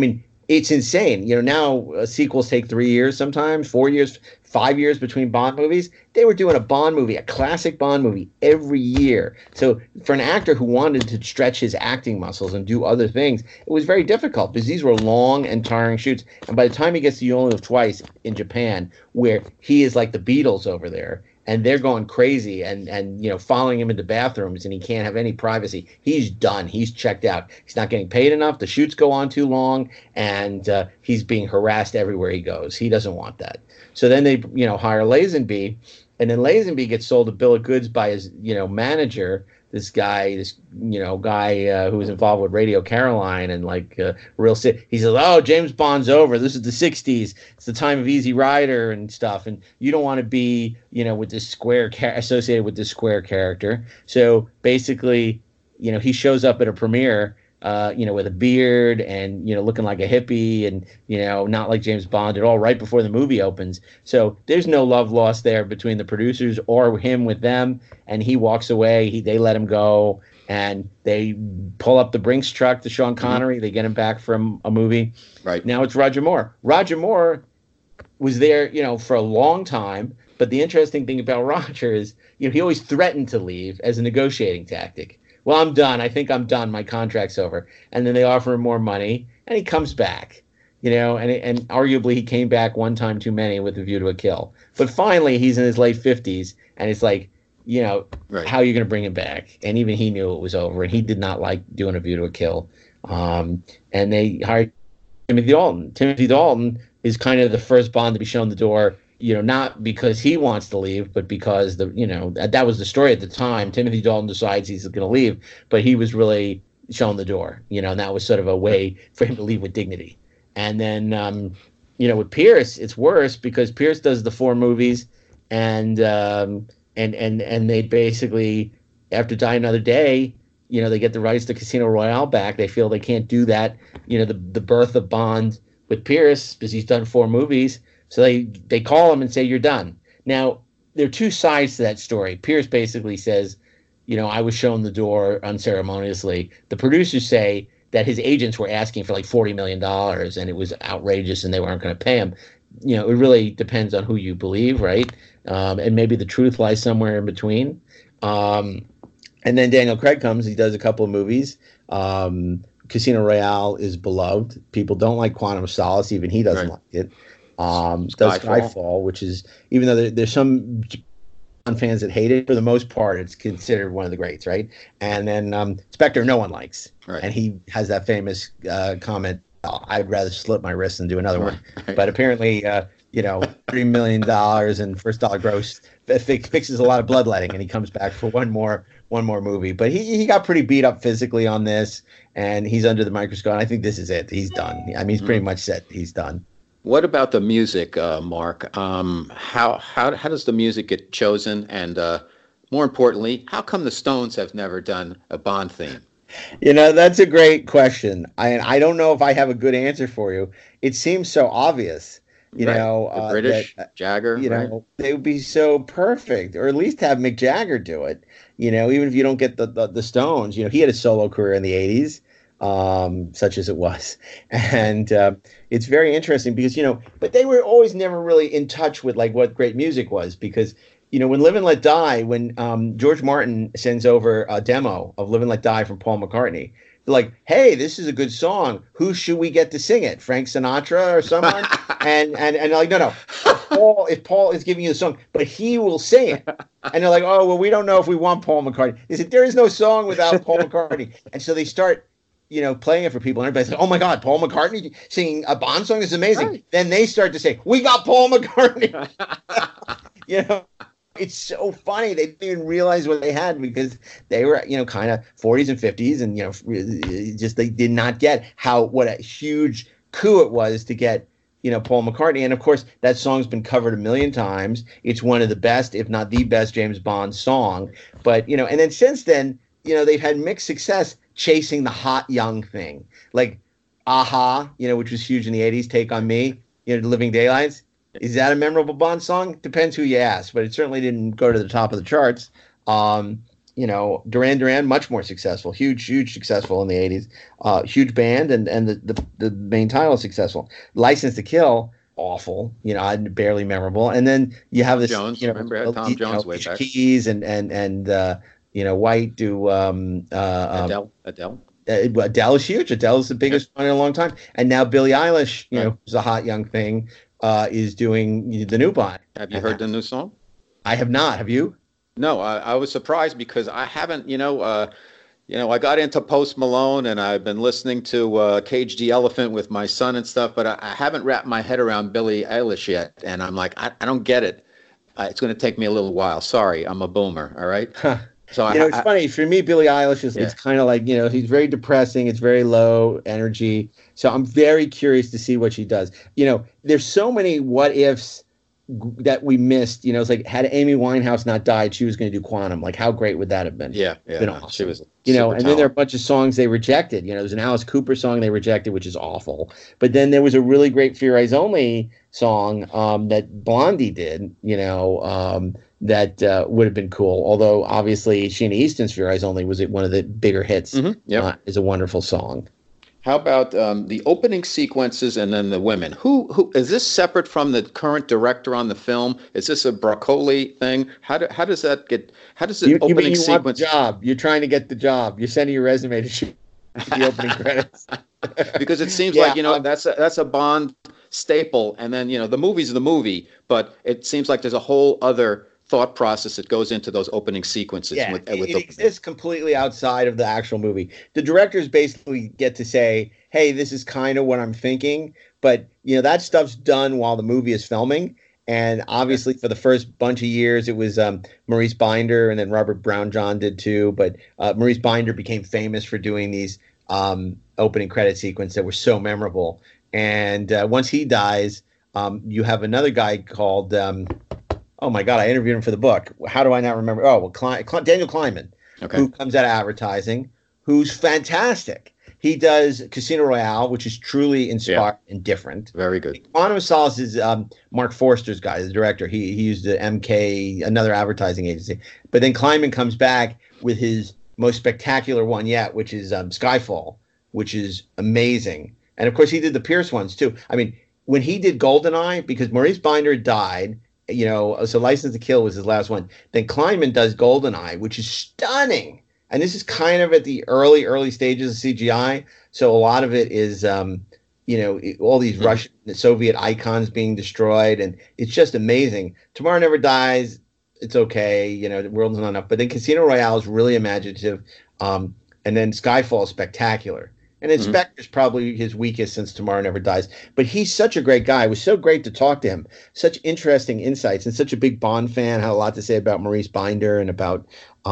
[SPEAKER 4] it's insane. You know, now uh, sequels take three years sometimes, four years, five years between Bond movies. They were doing a Bond movie, a classic Bond movie every year. So for an actor who wanted to stretch his acting muscles and do other things, it was very difficult because these were long and tiring shoots. And by the time he gets to You Only Live Twice in Japan, where he is like the Beatles over there, and they're going crazy and, and, you know, following him into bathrooms, and he can't have any privacy. He's done. He's checked out. He's not getting paid enough. The shoots go on too long, and uh, he's being harassed everywhere he goes. He doesn't want that. So then they, you know, hire Lazenby, and then Lazenby gets sold a bill of goods by his, you know, manager, this guy, this, you know, guy uh, who was involved with Radio Caroline and like uh, Real City. He says, oh, James Bond's over. This is the sixties. It's the time of Easy Rider and stuff. And you don't want to be, you know, with this square, ca- associated with this square character. So basically, you know, he shows up at a premiere, uh, you know, with a beard and, you know, looking like a hippie and, you know, not like James Bond at all, right before the movie opens. So there's no love lost there between the producers or him with them. And he walks away. He, they let him go, and they pull up the Brinks truck to Sean Connery. Mm-hmm. They get him back from a movie.
[SPEAKER 3] Right.
[SPEAKER 4] Now it's Roger Moore. Roger Moore was there, you know, for a long time. But the interesting thing about Roger is, you know, he always threatened to leave as a negotiating tactic. Well, I'm done. I think I'm done. My contract's over. And then they offer him more money, and he comes back, you know, and and arguably he came back one time too many with A View to a Kill. But finally, he's in his late fifties, and it's like, you know, right. How are you going to bring him back? And even he knew it was over, and he did not like doing A View to a Kill. Um, and they hired Timothy Dalton. Timothy Dalton is kind of the first Bond to be shown the door, you know, not because he wants to leave, but because the, you know, that, that was the story at the time. Timothy Dalton decides he's going to leave, but he was really shown the door, you know, and that was sort of a way for him to leave with dignity. And then, um, you know, with Pierce, it's worse because Pierce does the four movies, and um, and and and they basically, after Die Another Day, you know, they get the rights to Casino Royale back. They feel they can't do that, you know, the the birth of Bond with Pierce because he's done four movies. So they, they call him and say, you're done. Now, there are two sides to that story. Pierce basically says, you know, I was shown the door unceremoniously. The producers say that his agents were asking for like forty million dollars, and it was outrageous and they weren't going to pay him. You know, it really depends on who you believe, right? Um, and maybe the truth lies somewhere in between. Um, and then Daniel Craig comes. He does a couple of movies. Um, Casino Royale is beloved. People don't like Quantum of Solace. Even he doesn't right. like it. Um, does Skyfall. Skyfall, which is, even though there, there's some fans that hate it, for the most part, it's considered one of the greats, right? And then um, Spectre, no one likes. Right. And he has that famous uh, comment, oh, I'd rather slit my wrist than do another one. Right. But apparently, uh, you know, thirty million dollars and first dollar gross fixes a lot of bloodletting, and he comes back for one more one more movie. But he, he got pretty beat up physically on this, and he's under the microscope. And I think this is it. He's done. I mean, he's pretty much said he's done.
[SPEAKER 3] What about the music, uh, Mark? Um, how how how does the music get chosen? And uh, more importantly, how come the Stones have never done a Bond theme?
[SPEAKER 4] You know, that's a great question. I I don't know if I have a good answer for you. It seems so obvious. You right. know,
[SPEAKER 3] the British
[SPEAKER 4] uh, that,
[SPEAKER 3] Jagger.
[SPEAKER 4] You
[SPEAKER 3] right?
[SPEAKER 4] know, they would be so perfect, or at least have Mick Jagger do it. You know, even if you don't get the the, the Stones. You know, he had a solo career in the eighties. Um, such as it was. And uh, it's very interesting because, you know, but they were always never really in touch with like what great music was, because, you know, when Live and Let Die, when um, George Martin sends over a demo of Live and Let Die from Paul McCartney, they're like, hey, this is a good song. Who should we get to sing it? Frank Sinatra or someone? and, and, and like, no, no, if Paul, if Paul is giving you the song, but he will sing it. And they're like, oh, well, we don't know if we want Paul McCartney. They said, there is no song without Paul McCartney. And so they start, you know, playing it for people, and everybody's like, oh my God, Paul McCartney singing a Bond song is amazing. Right. Then they start to say, we got Paul McCartney. You know, it's so funny. They didn't even realize what they had because they were, you know, kind of forties and fifties, and, you know, just they did not get how, what a huge coup it was to get, you know, Paul McCartney. And of course, that song's been covered a million times. It's one of the best, if not the best, James Bond song. But, you know, and then since then, you know, they've had mixed success chasing the hot young thing, like Aha, you know, which was huge in the eighties. Take on Me, you know, Living Daylights. Is that a memorable Bond song? Depends who you ask, but it certainly didn't go to the top of the charts. Um, you know, Duran Duran, much more successful, huge, huge successful in the eighties, uh, huge band, and and the, the the main title is successful. License to Kill, awful, you know, barely memorable. And then you have this,
[SPEAKER 3] Jones,
[SPEAKER 4] you know,
[SPEAKER 3] remember how Tom
[SPEAKER 4] you
[SPEAKER 3] Jones
[SPEAKER 4] know,
[SPEAKER 3] way back.
[SPEAKER 4] Keys and and and uh, you know, White do um, uh,
[SPEAKER 3] Adele, Adele.
[SPEAKER 4] Uh, Adele is huge. Adele is the biggest one in a long time, and now Billie Eilish, you
[SPEAKER 3] Right.
[SPEAKER 4] know, who's a hot young thing, uh, is doing the new Bond.
[SPEAKER 3] Have you heard the new song?
[SPEAKER 4] I have not. Have you?
[SPEAKER 3] No, I, I was surprised because I haven't, you know, uh, you know, I got into Post Malone and I've been listening to uh, Cage the Elephant with my son and stuff, but I, I haven't wrapped my head around Billie Eilish yet, and I'm like, I, I don't get it. Uh, it's going to take me a little while. Sorry, I'm a boomer. All right. So
[SPEAKER 4] you know,
[SPEAKER 3] I,
[SPEAKER 4] it's
[SPEAKER 3] I,
[SPEAKER 4] funny for me. Billie Eilish is
[SPEAKER 3] Yeah.
[SPEAKER 4] it's kind of like, you know, he's very depressing. It's very low energy. So I'm very curious to see what she does. You know, there's so many what ifs g- that we missed. You know, it's like had Amy Winehouse not died, she was going to do Quantum. Like, how great would that have been?
[SPEAKER 3] Yeah, yeah,
[SPEAKER 4] been
[SPEAKER 3] no,
[SPEAKER 4] awesome.
[SPEAKER 3] she was.
[SPEAKER 4] You know,
[SPEAKER 3] super
[SPEAKER 4] and then there are a
[SPEAKER 3] talented.
[SPEAKER 4] bunch of songs they rejected. You know, there's an Alice Cooper song they rejected, which is awful. But then there was a really great Fear Eyes Only song um, that Blondie did, you know, um, that uh, would have been cool. Although, obviously, Sheena Easton's Fear Eyes Only was one of the bigger hits.
[SPEAKER 3] Mhm, yep.
[SPEAKER 4] Uh, is a wonderful song.
[SPEAKER 3] How about um, the opening sequences and then the women? Who who is this separate from the current director on the film? Is this a Broccoli thing? How do, how does that get? How does the
[SPEAKER 4] You, you
[SPEAKER 3] opening
[SPEAKER 4] mean you want the
[SPEAKER 3] sequence?
[SPEAKER 4] job. You're trying to get the job. You're sending your resume to shoot the opening credits.
[SPEAKER 3] Because it seems
[SPEAKER 4] Yeah,
[SPEAKER 3] like, you know,
[SPEAKER 4] um,
[SPEAKER 3] that's a, that's a Bond staple, and then, you know, the movie's the movie, but it seems like there's a whole other thought process that goes into those opening sequences.
[SPEAKER 4] Yeah,
[SPEAKER 3] with,
[SPEAKER 4] it,
[SPEAKER 3] with
[SPEAKER 4] it
[SPEAKER 3] the,
[SPEAKER 4] exists completely outside of the actual movie. The directors basically get to say, "Hey, this is kind of what I'm thinking," but you know that stuff's done while the movie is filming. And obviously, for the first bunch of years, it was um, Maurice Binder, and then Robert Brownjohn did too. But uh, Maurice Binder became famous for doing these um, opening credit sequences that were so memorable. And uh, once he dies, um, you have another guy called. Um, Oh my God! I interviewed him for the book. How do I not remember? Oh, well, Klein, Klein, Daniel Kleinman,
[SPEAKER 3] Okay.
[SPEAKER 4] who comes out of advertising, who's fantastic. He does Casino Royale, which is truly inspired and different.
[SPEAKER 3] Very good.
[SPEAKER 4] Quantum of Solace is um, Mark Forster's guy, the director. He he used the M K, another advertising agency. But then Kleinman comes back with his most spectacular one yet, which is um, Skyfall, which is amazing. And of course, he did the Pierce ones too. I mean, when he did Goldeneye, because Maurice Binder died. You know, so License to Kill was his last one. Then Kleinman does Goldeneye, which is stunning. And this is kind of at the early, early stages of C G I. So a lot of it is, um, you know, all these mm-hmm. Russian, Soviet icons being destroyed. And it's just amazing. Tomorrow Never Dies. It's okay. You know, the world's not enough. But then Casino Royale is really imaginative. Um, and then Skyfall is spectacular. And then mm-hmm. Spectre's probably his weakest since Tomorrow Never Dies. But he's such a great guy. It was so great to talk to him. Such interesting insights, and such a big Bond fan. Had a lot to say about Maurice Binder and about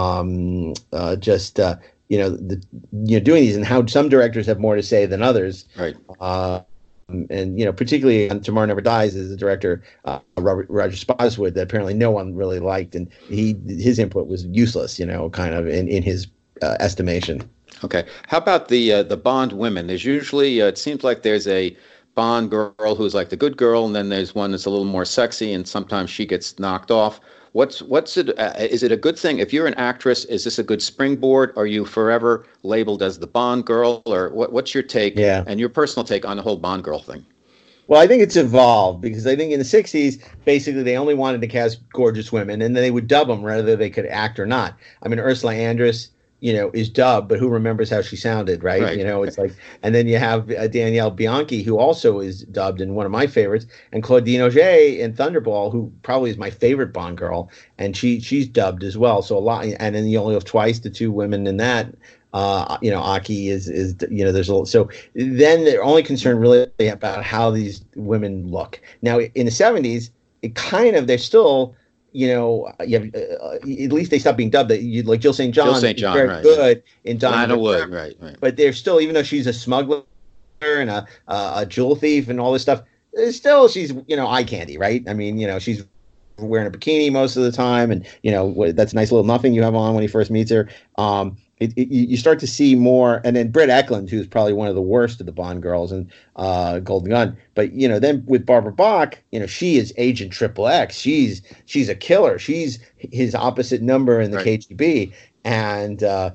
[SPEAKER 4] um, uh, just uh, you know the you know doing these, and how some directors have more to say than others.
[SPEAKER 3] Right.
[SPEAKER 4] Uh, and you know, particularly on Tomorrow Never Dies, is the director uh, Robert, Roger Spottiswoode that apparently no one really liked, and he his input was useless. You know, kind of in in his uh, estimation.
[SPEAKER 3] Okay. How about the uh, the Bond women? There's usually uh, it seems like there's a Bond girl who's like the good girl, and then there's one that's a little more sexy, and sometimes she gets knocked off. What's what's it? Uh, is it a good thing if you're an actress? Is this a good springboard? Are you forever labeled as the Bond girl, or what? What's your take?
[SPEAKER 4] Yeah.
[SPEAKER 3] And your personal take on the whole Bond girl thing?
[SPEAKER 4] Well, I think it's evolved because I think in the sixties, basically they only wanted to cast gorgeous women, and then they would dub them whether they could act or not. I mean, Ursula Andress, you know, is dubbed, but who remembers how she sounded, right?
[SPEAKER 3] Right.
[SPEAKER 4] You know, it's like, and then you have uh, Danielle Bianchi, who also is dubbed and one of my favorites, and Claudine Auger in Thunderball, who probably is my favorite Bond girl, and she she's dubbed as well. So a lot, and then you only have twice the two women in that. Uh, you know, Aki is is you know, there's a little, so then they're only concerned really about how these women look. Now in the seventies, it kind of they're still. You know, you have, uh, at least they stopped being dubbed. That you like Jill Saint John.
[SPEAKER 3] Jill Saint John,
[SPEAKER 4] very
[SPEAKER 3] right,
[SPEAKER 4] good yeah. in Dinah
[SPEAKER 3] Wood, right, right.
[SPEAKER 4] But they're still, even though she's a smuggler and a uh, a jewel thief and all this stuff, still she's you know eye candy, right? I mean, you know, she's wearing a bikini most of the time, and you know that's a nice little nothing you have on when he first meets her. Um, it, it, you start to see more, and then Britt Eklund, who's probably one of the worst of the Bond girls, and uh, Golden Gun. But you know, then with Barbara Bach, you know, she is Agent Triple X. She's she's a killer. She's his opposite number in the right. K G B, and uh,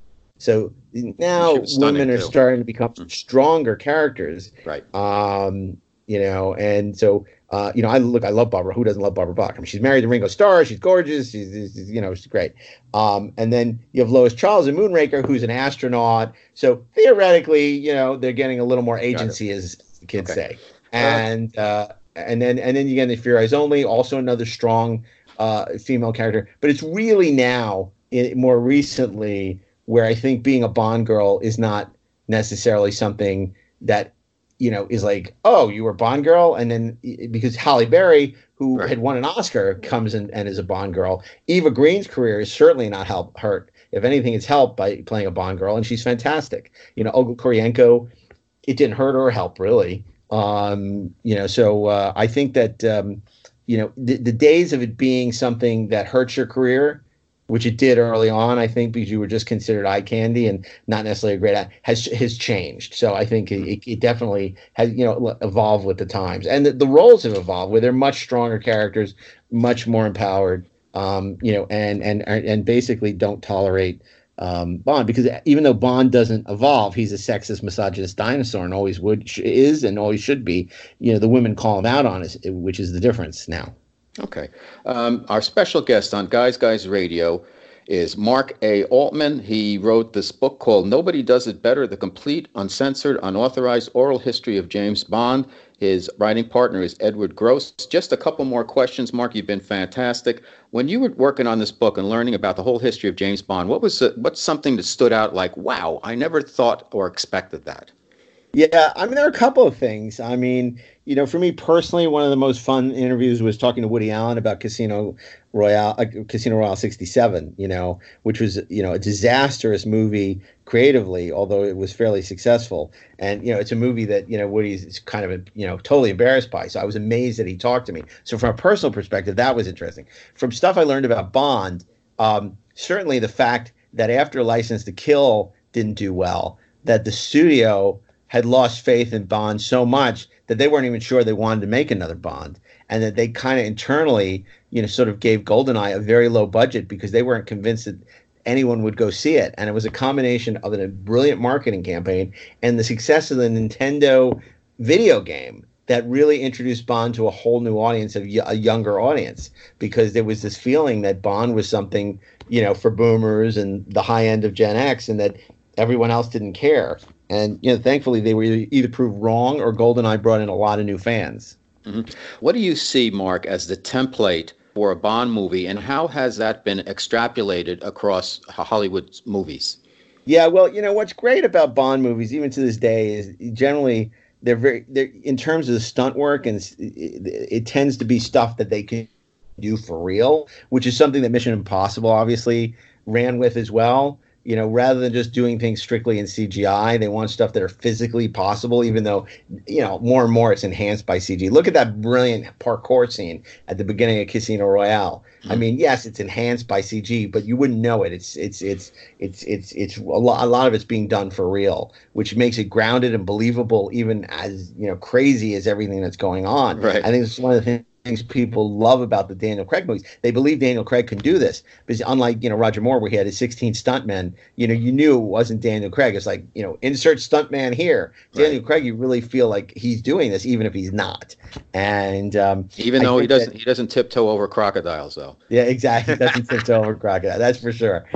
[SPEAKER 4] so now women are too. starting to become stronger characters,
[SPEAKER 3] right?
[SPEAKER 4] Um, you know, and so. Uh, you know, I look. I love Barbara. Who doesn't love Barbara Bach? I mean, she's married to Ringo Starr. She's gorgeous. She's, she's you know, she's great. Um, and then you have Lois Charles in Moonraker, who's an astronaut. So theoretically, you know, they're getting a little more agency, as the kids okay. say. And uh, and then and then you get the Fear Eyes Only, also another strong uh, female character. But it's really now, in, more recently, where I think being a Bond girl is not necessarily something that. You know, is like, oh, you were a Bond girl, and then because Halle Berry, who right. had won an Oscar, comes in and is a Bond girl. Eva Green's career is certainly not help hurt. If anything, it's helped by playing a Bond girl, and she's fantastic. You know, Olga Kurylenko, it didn't hurt or help really. Um, you know, so uh, I think that um, you know the, the days of it being something that hurts your career. Which it did early on, I think, because you were just considered eye candy and not necessarily a great act, has has changed. So I think it, it definitely has, you know, evolved with the times. And the, the roles have evolved where they're much stronger characters, much more empowered, um, you know, and, and, and basically don't tolerate um, Bond. Because even though Bond doesn't evolve, he's a sexist, misogynist dinosaur and always would is and always should be. You know, the women call him out on it, which is the difference now.
[SPEAKER 3] Okay. Um, our special guest on Guys Guys Radio is Mark A. Altman. He wrote this book called Nobody Does It Better, The Complete, Uncensored, Unauthorized Oral History of James Bond. His writing partner is Edward Gross. Just a couple more questions, Mark. You've been fantastic. When you were working on this book and learning about the whole history of James Bond, what was uh, what's something that stood out like, wow, I never thought or expected that?
[SPEAKER 4] Yeah, I mean, there are a couple of things. I mean, you know, for me personally, one of the most fun interviews was talking to Woody Allen about Casino Royale, uh, Casino Royale sixty-seven, you know, which was, you know, a disastrous movie creatively, although it was fairly successful. And, you know, it's a movie that, you know, Woody's kind of, you know, totally embarrassed by. So I was amazed that he talked to me. So from a personal perspective, that was interesting. From stuff I learned about Bond, um, certainly the fact that after License to Kill didn't do well, that the studio had lost faith in Bond so much that they weren't even sure they wanted to make another Bond, and that they kind of internally, you know, sort of gave GoldenEye a very low budget because they weren't convinced that anyone would go see it. And it was a combination of a brilliant marketing campaign and the success of the Nintendo video game that really introduced Bond to a whole new audience, of a younger audience, because there was this feeling that Bond was something, you know, for boomers and the high end of Gen X, and that everyone else didn't care. And, you know, thankfully they were either proved wrong or GoldenEye brought in a lot of new fans.
[SPEAKER 3] Mm-hmm. What do you see, Mark, as the template for a Bond movie, and how has that been extrapolated across Hollywood movies?
[SPEAKER 4] Yeah, well, you know, what's great about Bond movies, even to this day, is generally they're very, they're, in terms of the stunt work, and it, it tends to be stuff that they can do for real, which is something that Mission Impossible obviously ran with as well. You know, rather than just doing things strictly in C G I, they want stuff that are physically possible, even though, you know, more and more it's enhanced by C G. Look at that brilliant parkour scene at the beginning of Casino Royale. Mm-hmm. I mean, yes, it's enhanced by C G, but you wouldn't know it. It's it's it's it's it's it's a lot, a lot of it's being done for real, which makes it grounded and believable, even as, you know, crazy as everything that's going on.
[SPEAKER 3] Right.
[SPEAKER 4] I think it's one of the things. Things people love about the Daniel Craig movies. They believe Daniel Craig can do this, because unlike, you know, Roger Moore, where he had his sixteen stuntmen, you know, you knew it wasn't Daniel Craig. It's like, you know, insert stuntman here. Daniel right. Craig, you really feel like he's doing this, even if he's not. And um,
[SPEAKER 3] even though he doesn't, that, he doesn't tiptoe over crocodiles, though.
[SPEAKER 4] Yeah, exactly. He doesn't tiptoe over crocodiles. That's for sure.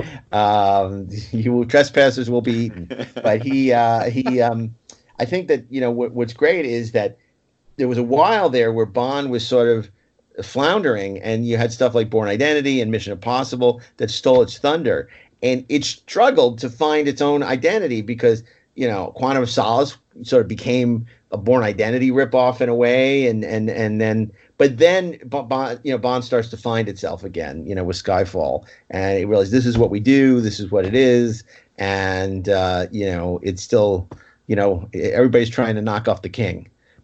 [SPEAKER 4] Um, you will, trespassers will be eaten. But he, uh, he, um, I think that, you know, what, what's great is that there was a while there where Bond was sort of floundering, and you had stuff like Bourne Identity and Mission Impossible that stole its thunder, and it struggled to find its own identity because, you know, Quantum of Solace sort of became a Bourne Identity ripoff in a way, and and and then but then Bond, you know, Bond starts to find itself again, you know, with Skyfall, and it realizes this is what we do, this is what it is, and uh, you know, it's still, you know, everybody's trying to knock off the king.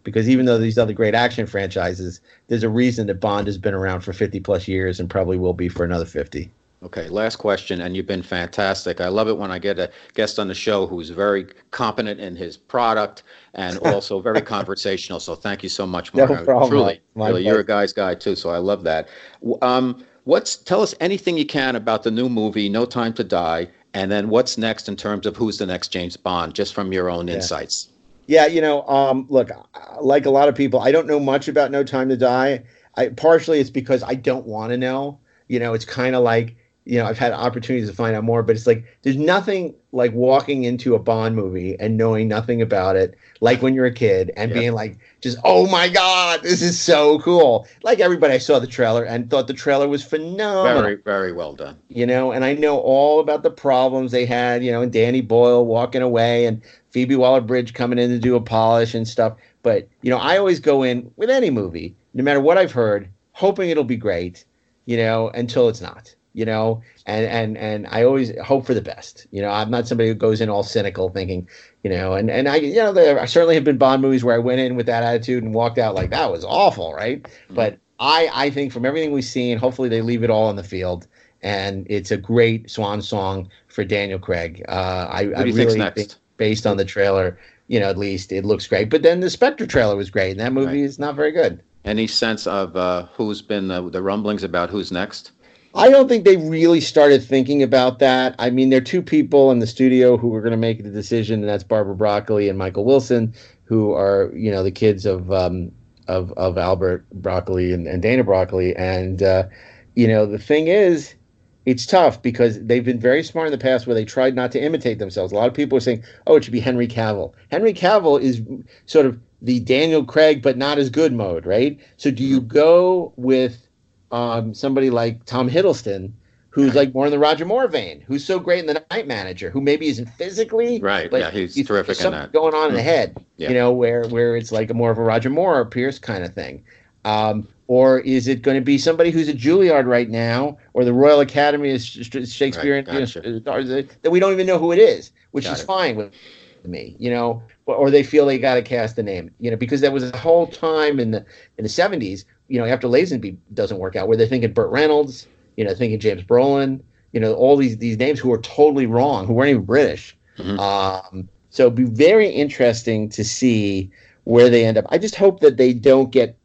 [SPEAKER 4] because even though these other great action franchises, there's a reason that Bond has been around for fifty plus years and probably will be for another fifty.
[SPEAKER 3] Okay, last question, and you've been fantastic. I love it when I get a guest on the show who's very competent in his product and also very conversational. So thank you so much, Mark.
[SPEAKER 4] No problem.
[SPEAKER 3] Truly,
[SPEAKER 4] My
[SPEAKER 3] really,
[SPEAKER 4] pleasure.
[SPEAKER 3] you're a guy's guy too, so I love that. Um, what's tell us anything you can about the new movie, No Time to Die, and then what's next in terms of who's the next James Bond, just from your own
[SPEAKER 4] Yeah.
[SPEAKER 3] insights.
[SPEAKER 4] Yeah, you know, um, look, like a lot of people, I don't know much about No Time to Die. I, partially it's because I don't want to know. You know, it's kind of like, you know, I've had opportunities to find out more, but it's like there's nothing like walking into a Bond movie and knowing nothing about it, like when you're a kid and
[SPEAKER 3] Yeah.
[SPEAKER 4] being like, just, oh my God, this is so cool. Like everybody, I saw the trailer and thought the trailer was phenomenal.
[SPEAKER 3] Very, very well done.
[SPEAKER 4] You know, and I know all about the problems they had, you know, and Danny Boyle walking away and Phoebe Waller-Bridge coming in to do a polish and stuff. But, you know, I always go in with any movie, no matter what I've heard, hoping it'll be great, you know, until it's not. You know, and, and, and I always hope for the best. You know, I'm not somebody who goes in all cynical thinking, you know, and, and I, you know, there certainly have been Bond movies where I went in with that attitude and walked out like that was awful, right? Mm-hmm. But I, I think from everything we've seen, hopefully they leave it all on the field. And it's a great swan song for Daniel Craig. Uh, I, I really think based on the trailer, you know, at least it looks great. But then the Spectre trailer was great, and that movie right. is not very good.
[SPEAKER 3] Any sense of uh, who's been the, the rumblings about who's next?
[SPEAKER 4] I don't think they really started thinking about that. I mean, there are two people in the studio who are going to make the decision, and that's Barbara Broccoli and Michael Wilson, who are, you know, the kids of um, of of Albert Broccoli and, and Dana Broccoli. And, uh, you know, the thing is, it's tough because they've been very smart in the past where they tried not to imitate themselves. A lot of people are saying, oh, it should be Henry Cavill. Henry Cavill is sort of the Daniel Craig, but not as good mode, right? So do you go with Um, somebody like Tom Hiddleston, who's like more in the Roger Moore vein, who's so great in The Night Manager, who maybe isn't physically
[SPEAKER 3] right,
[SPEAKER 4] but
[SPEAKER 3] yeah, he's
[SPEAKER 4] he's
[SPEAKER 3] terrific in that.
[SPEAKER 4] Going on in the head,
[SPEAKER 3] yeah.
[SPEAKER 4] you know, where where it's like a more of a Roger Moore or Pierce kind of thing, um, or is it going to be somebody who's a Juilliard right now, or the Royal Academy of Shakespeare,
[SPEAKER 3] right, gotcha.
[SPEAKER 4] you know, that we don't even know who it is, which Got is it. fine with me, you know, or they feel they got to cast a name, you know, because there was a whole time in the in the seventies. You know, after Lazenby doesn't work out, where they're thinking Burt Reynolds, you know, thinking James Brolin, you know, all these these names who are totally wrong, who weren't even British. Mm-hmm. Um, so it'd be very interesting to see where they end up. I just hope that they don't get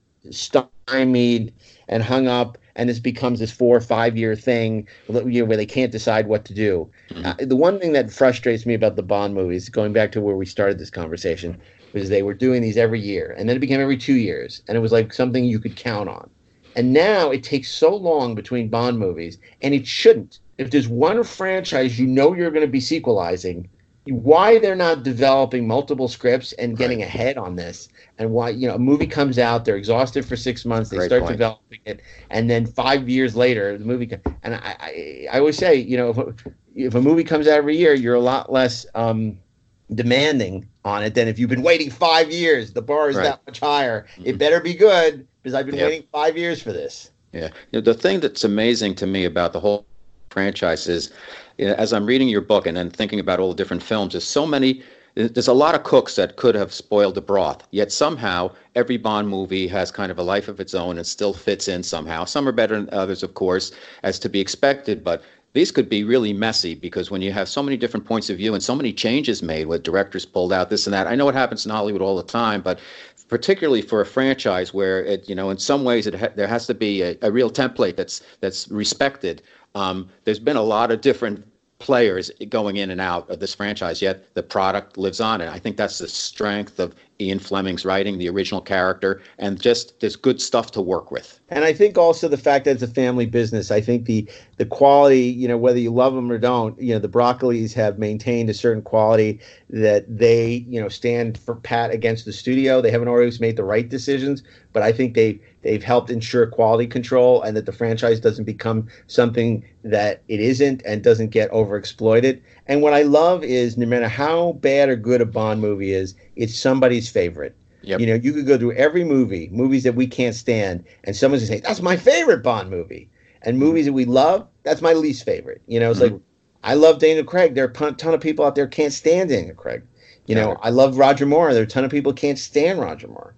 [SPEAKER 4] stymied and hung up, and this becomes this four or five year thing, you know, where they can't decide what to do. Mm-hmm. Uh, the one thing that frustrates me about the Bond movies, going back to where we started this conversation, was they were doing these every year, and then it became every two years, and it was like something you could count on. And now it takes so long between Bond movies, and it shouldn't. If there's one franchise you know you're going to be sequelizing, why they're not developing multiple scripts and getting right. ahead on this, and why, you know, a movie comes out, they're exhausted for six months, they Great start point. developing it, and then five years later, the movie comes. And I, I, I always say, you know, if a, if a movie comes out every year, you're a lot less um, demanding on it than if you've been waiting five years. The bar is right. that much higher. Mm-hmm. It better be good because I've been yep. waiting five years for this.
[SPEAKER 3] Yeah. You know, the thing that's amazing to me about the whole franchise is, you know, as I'm reading your book and then thinking about all the different films, there's so many, there's a lot of cooks that could have spoiled the broth, yet somehow every Bond movie has kind of a life of its own and still fits in somehow. Some are better than others, of course, as to be expected, but these could be really messy because when you have so many different points of view and so many changes made with directors pulled out, this and that. I know it happens in Hollywood all the time, but particularly for a franchise where it, you know, in some ways it ha- there has to be a, a real template that's that's respected. Um, there's been a lot of different players going in and out of this franchise, yet the product lives on. And I think that's the strength of Ian Fleming's writing, the original character, and just there's good stuff to work with.
[SPEAKER 4] And I think also the fact that it's a family business, I think the the quality, you know, whether you love them or don't, you know, the Broccolis have maintained a certain quality that they, you know, stand for pat against the studio. They haven't always made the right decisions, but I think they they've helped ensure quality control and that the franchise doesn't become something that it isn't and doesn't get overexploited. And what I love is no matter how bad or good a Bond movie is, it's somebody's favorite. Yep. You know, you could go through every movie, movies that we can't stand, and someone's going to say, that's my favorite Bond movie. And mm-hmm. movies that we love, that's my least favorite. You know, it's mm-hmm. like, I love Daniel Craig. There are a ton of people out there can't stand Daniel Craig. You know, I love Roger Moore. There are a ton of people can't stand Roger Moore.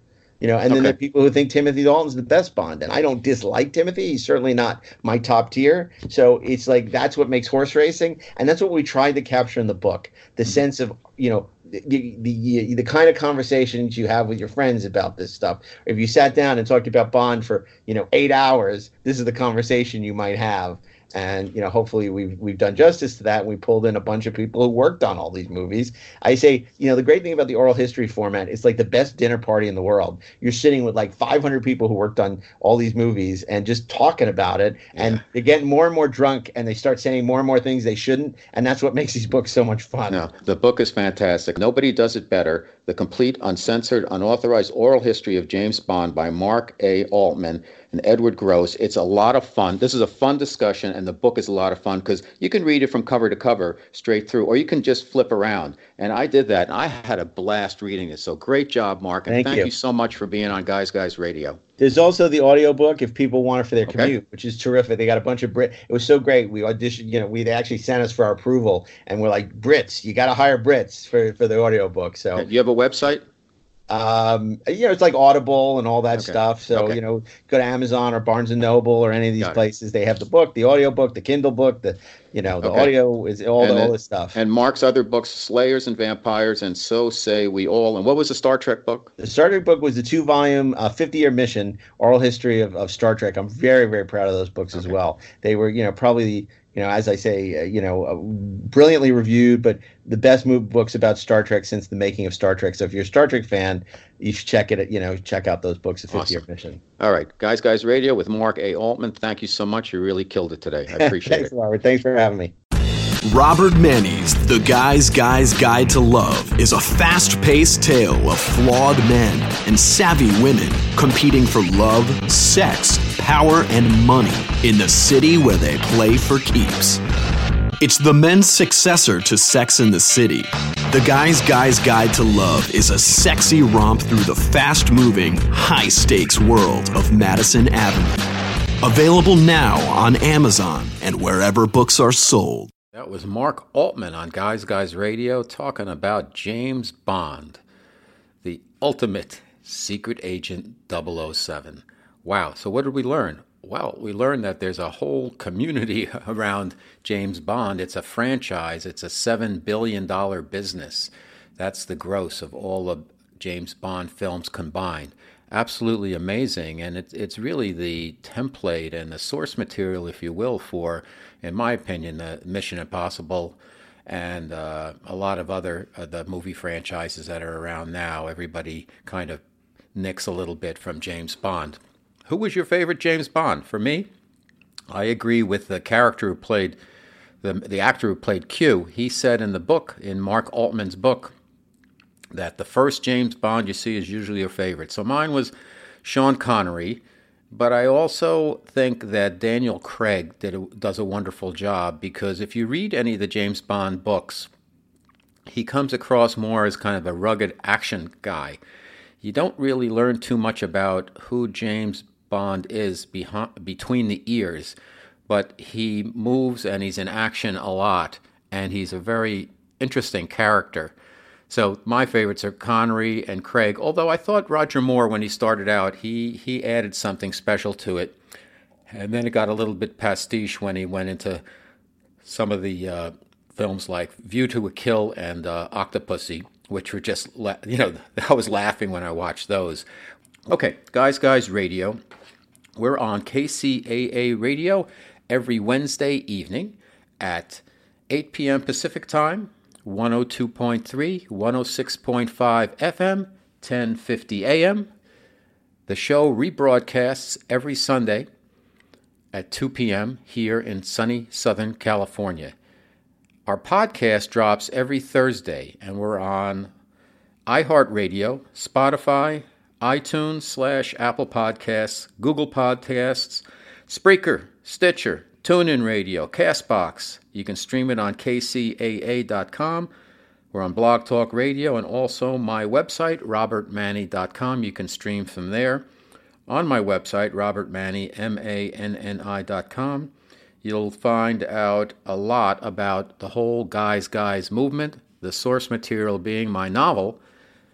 [SPEAKER 4] You know, and then
[SPEAKER 3] Okay.
[SPEAKER 4] there are people who think Timothy Dalton's the best Bond, and I don't dislike Timothy. He's certainly not my top tier. So it's like that's what makes horse racing, and that's what we tried to capture in the book: the
[SPEAKER 3] Mm-hmm.
[SPEAKER 4] sense of you know the, the the kind of conversations you have with your friends about this stuff. If you sat down and talked about Bond for you know eight hours, this is the conversation you might have. And you know, hopefully we've we've done justice to that. And we pulled in a bunch of people who worked on all these movies. I say, you know, the great thing about the oral history format is like the best dinner party in the world. You're sitting with like five hundred people who worked on all these movies and just talking about it. And
[SPEAKER 3] Yeah.
[SPEAKER 4] they're getting more and more drunk, and they start saying more and more things they shouldn't. And that's what makes these books so much fun.
[SPEAKER 3] No, the book is fantastic. Nobody does it better. The complete, uncensored, unauthorized oral history of James Bond by Mark A. Altman and Edward Gross. It's a lot of fun. This is a fun discussion, and the book is a lot of fun because you can read it from cover to cover straight through, or you can just flip around. And I did that, and I had a blast reading it. So great job, Mark, and
[SPEAKER 4] Thank
[SPEAKER 3] thank
[SPEAKER 4] you.
[SPEAKER 3] you so much for being on Guys Guys Radio.
[SPEAKER 4] There's also the audiobook if people want it for their
[SPEAKER 3] Okay.
[SPEAKER 4] commute, which is terrific. They got a bunch of Brit. It was so great. We auditioned, you know, we they actually sent us for our approval, and we're like, Brits, you got to hire Brits for for the audiobook. So
[SPEAKER 3] Do you have a website?
[SPEAKER 4] um you know it's like Audible and all that
[SPEAKER 3] Okay.
[SPEAKER 4] stuff, so
[SPEAKER 3] Okay.
[SPEAKER 4] you know go to Amazon or Barnes and Noble or any of these
[SPEAKER 3] Got it.
[SPEAKER 4] places. They have the book, the audio book, the Kindle book, the you know the
[SPEAKER 3] Okay.
[SPEAKER 4] audio is all
[SPEAKER 3] And
[SPEAKER 4] the, all
[SPEAKER 3] then-
[SPEAKER 4] this stuff.
[SPEAKER 3] And Mark's other books, Slayers and Vampires, and So Say We All. And what was the Star Trek book?
[SPEAKER 4] The Star Trek book was the two volume uh, fifty year mission oral history of, of Star Trek. I'm very very proud of those books as
[SPEAKER 3] Okay.
[SPEAKER 4] well. They were you know probably you know as I say uh, you know uh, brilliantly reviewed, but the best move books about Star Trek since the making of Star Trek. So if you're a Star Trek fan, you should check it. You know check out those books, the fifty year
[SPEAKER 3] Awesome.
[SPEAKER 4] mission.
[SPEAKER 3] All right, Guys Guys Radio with Mark A. Altman. Thank you so much. You really killed it today. I appreciate
[SPEAKER 4] Thanks,
[SPEAKER 3] it.
[SPEAKER 4] Robert. Thanks for having me.
[SPEAKER 2] Robert Manny's The Guy's Guy's Guide to Love is a fast-paced tale of flawed men and savvy women competing for love, sex, power, and money in the city where they play for keeps. It's the men's successor to Sex and the City. The Guy's Guy's Guide to Love is a sexy romp through the fast-moving, high-stakes world of Madison Avenue. Available now on Amazon and wherever books are sold.
[SPEAKER 3] That was Mark Altman on Guys Guys Radio talking about James Bond, the ultimate secret agent double oh seven. Wow, so what did we learn? Well, we learned that there's a whole community around James Bond. It's a franchise. It's a seven billion dollars business. That's the gross of all of James Bond films combined. Absolutely amazing, and it, it's really the template and the source material, if you will, for, in my opinion, the Mission Impossible and uh, a lot of other uh, the movie franchises that are around now. Everybody kind of nicks a little bit from James Bond. Who was your favorite James Bond? For me, I agree with the character who played, the, the actor who played Q. He said in the book, in Mark Altman's book, that the first James Bond you see is usually your favorite. So mine was Sean Connery, but I also think that Daniel Craig did a, does a wonderful job, because if you read any of the James Bond books, he comes across more as kind of a rugged action guy. You don't really learn too much about who James Bond is behind, between the ears, but he moves and he's in action a lot, and he's a very interesting character. So my favorites are Connery and Craig, although I thought Roger Moore, when he started out, he, he added something special to it. And then it got a little bit pastiche when he went into some of the uh, films like View to a Kill and uh, Octopussy, which were just, la- you know, I was laughing when I watched those. Okay, Guys Guys Radio. We're on K C A A Radio every Wednesday evening at eight p.m. Pacific Time, one oh two point three, one oh six point five F M, ten fifty A M. The show rebroadcasts every Sunday at two p.m. here in sunny Southern California. Our podcast drops every Thursday, and we're on iHeartRadio, Spotify, iTunes slash Apple Podcasts, Google Podcasts, Spreaker, Stitcher, TuneIn Radio, CastBox. You can stream it on K C A A dot com. We're on Blog Talk Radio, and also my website, robert manny dot com. You can stream from there. On my website, robert manny, M A N N I dot com, you'll find out a lot about the whole Guys Guys movement, the source material being my novel,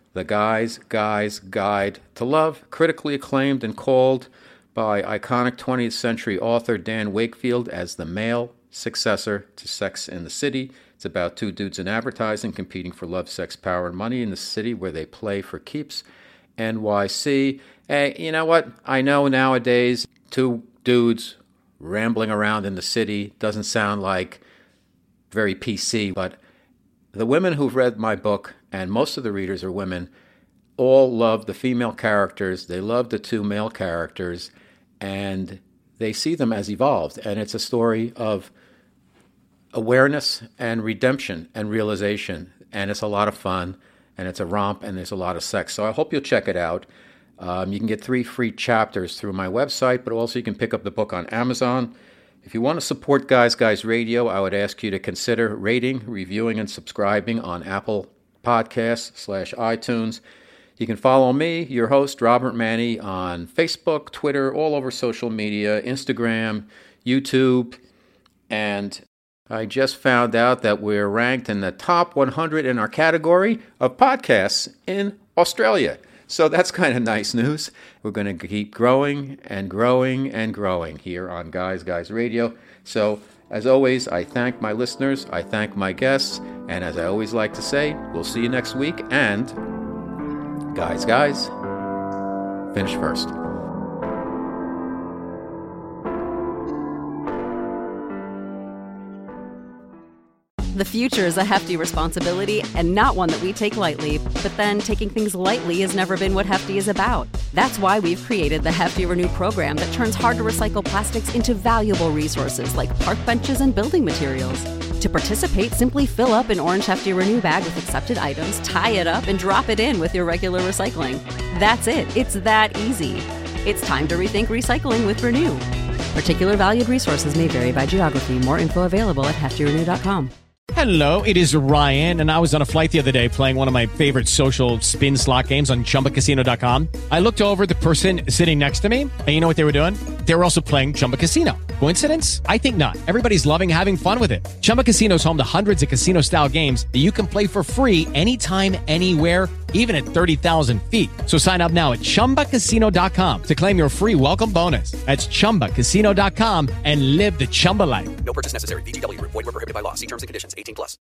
[SPEAKER 3] The Guy's Guy's Guide to Love, critically acclaimed and called by iconic twentieth century author Dan Wakefield as the male successor to Sex and the City. It's about two dudes in advertising competing for love, sex, power, and money in the city where they play for keeps. N Y C. Hey, you know what? I know nowadays two dudes rambling around in the city doesn't sound like very P C, but the women who've read my book, and most of the readers are women, all love the female characters. They love the two male characters, and they see them as evolved. And it's a story of awareness and redemption and realization. And it's a lot of fun, and it's a romp, and there's a lot of sex. So I hope you'll check it out. Um, you can get three free chapters through my website, but also you can pick up the book on Amazon. If you want to support Guys Guys Radio, I would ask you to consider rating, reviewing, and subscribing on Apple Podcasts slash iTunes. You can follow me, your host, Robert Manny, on Facebook, Twitter, all over social media, Instagram, YouTube, and I just found out that we're ranked in the top one hundred in our category of podcasts in Australia. So that's kind of nice news. We're going to keep growing and growing and growing here on Guys Guys Radio. So, as always, I thank my listeners, I thank my guests, and as I always like to say, we'll see you next week, and Guys Guys, finish first.
[SPEAKER 1] The future is a hefty responsibility and not one that we take lightly, but then taking things lightly has never been what Hefty is about. That's why we've created the Hefty Renew program that turns hard-to-recycle plastics into valuable resources like park benches and building materials. To participate, simply fill up an orange Hefty Renew bag with accepted items, tie it up, and drop it in with your regular recycling. That's it. It's that easy. It's time to rethink recycling with Renew. Particular valued resources may vary by geography. More info available at hefty renew dot com.
[SPEAKER 5] Hello, it is Ryan, and I was on a flight the other day playing one of my favorite social spin slot games on chumba casino dot com. I looked over at the person sitting next to me, and you know what they were doing? They were also playing Chumba Casino. Coincidence? I think not. Everybody's loving having fun with it. Chumba Casino is home to hundreds of casino-style games that you can play for free anytime, anywhere, even at thirty thousand feet. So sign up now at chumba casino dot com to claim your free welcome bonus. That's chumba casino dot com and live the Chumba life.
[SPEAKER 6] No purchase necessary. V G W. Void where prohibited by law. See terms and conditions. eighteen plus.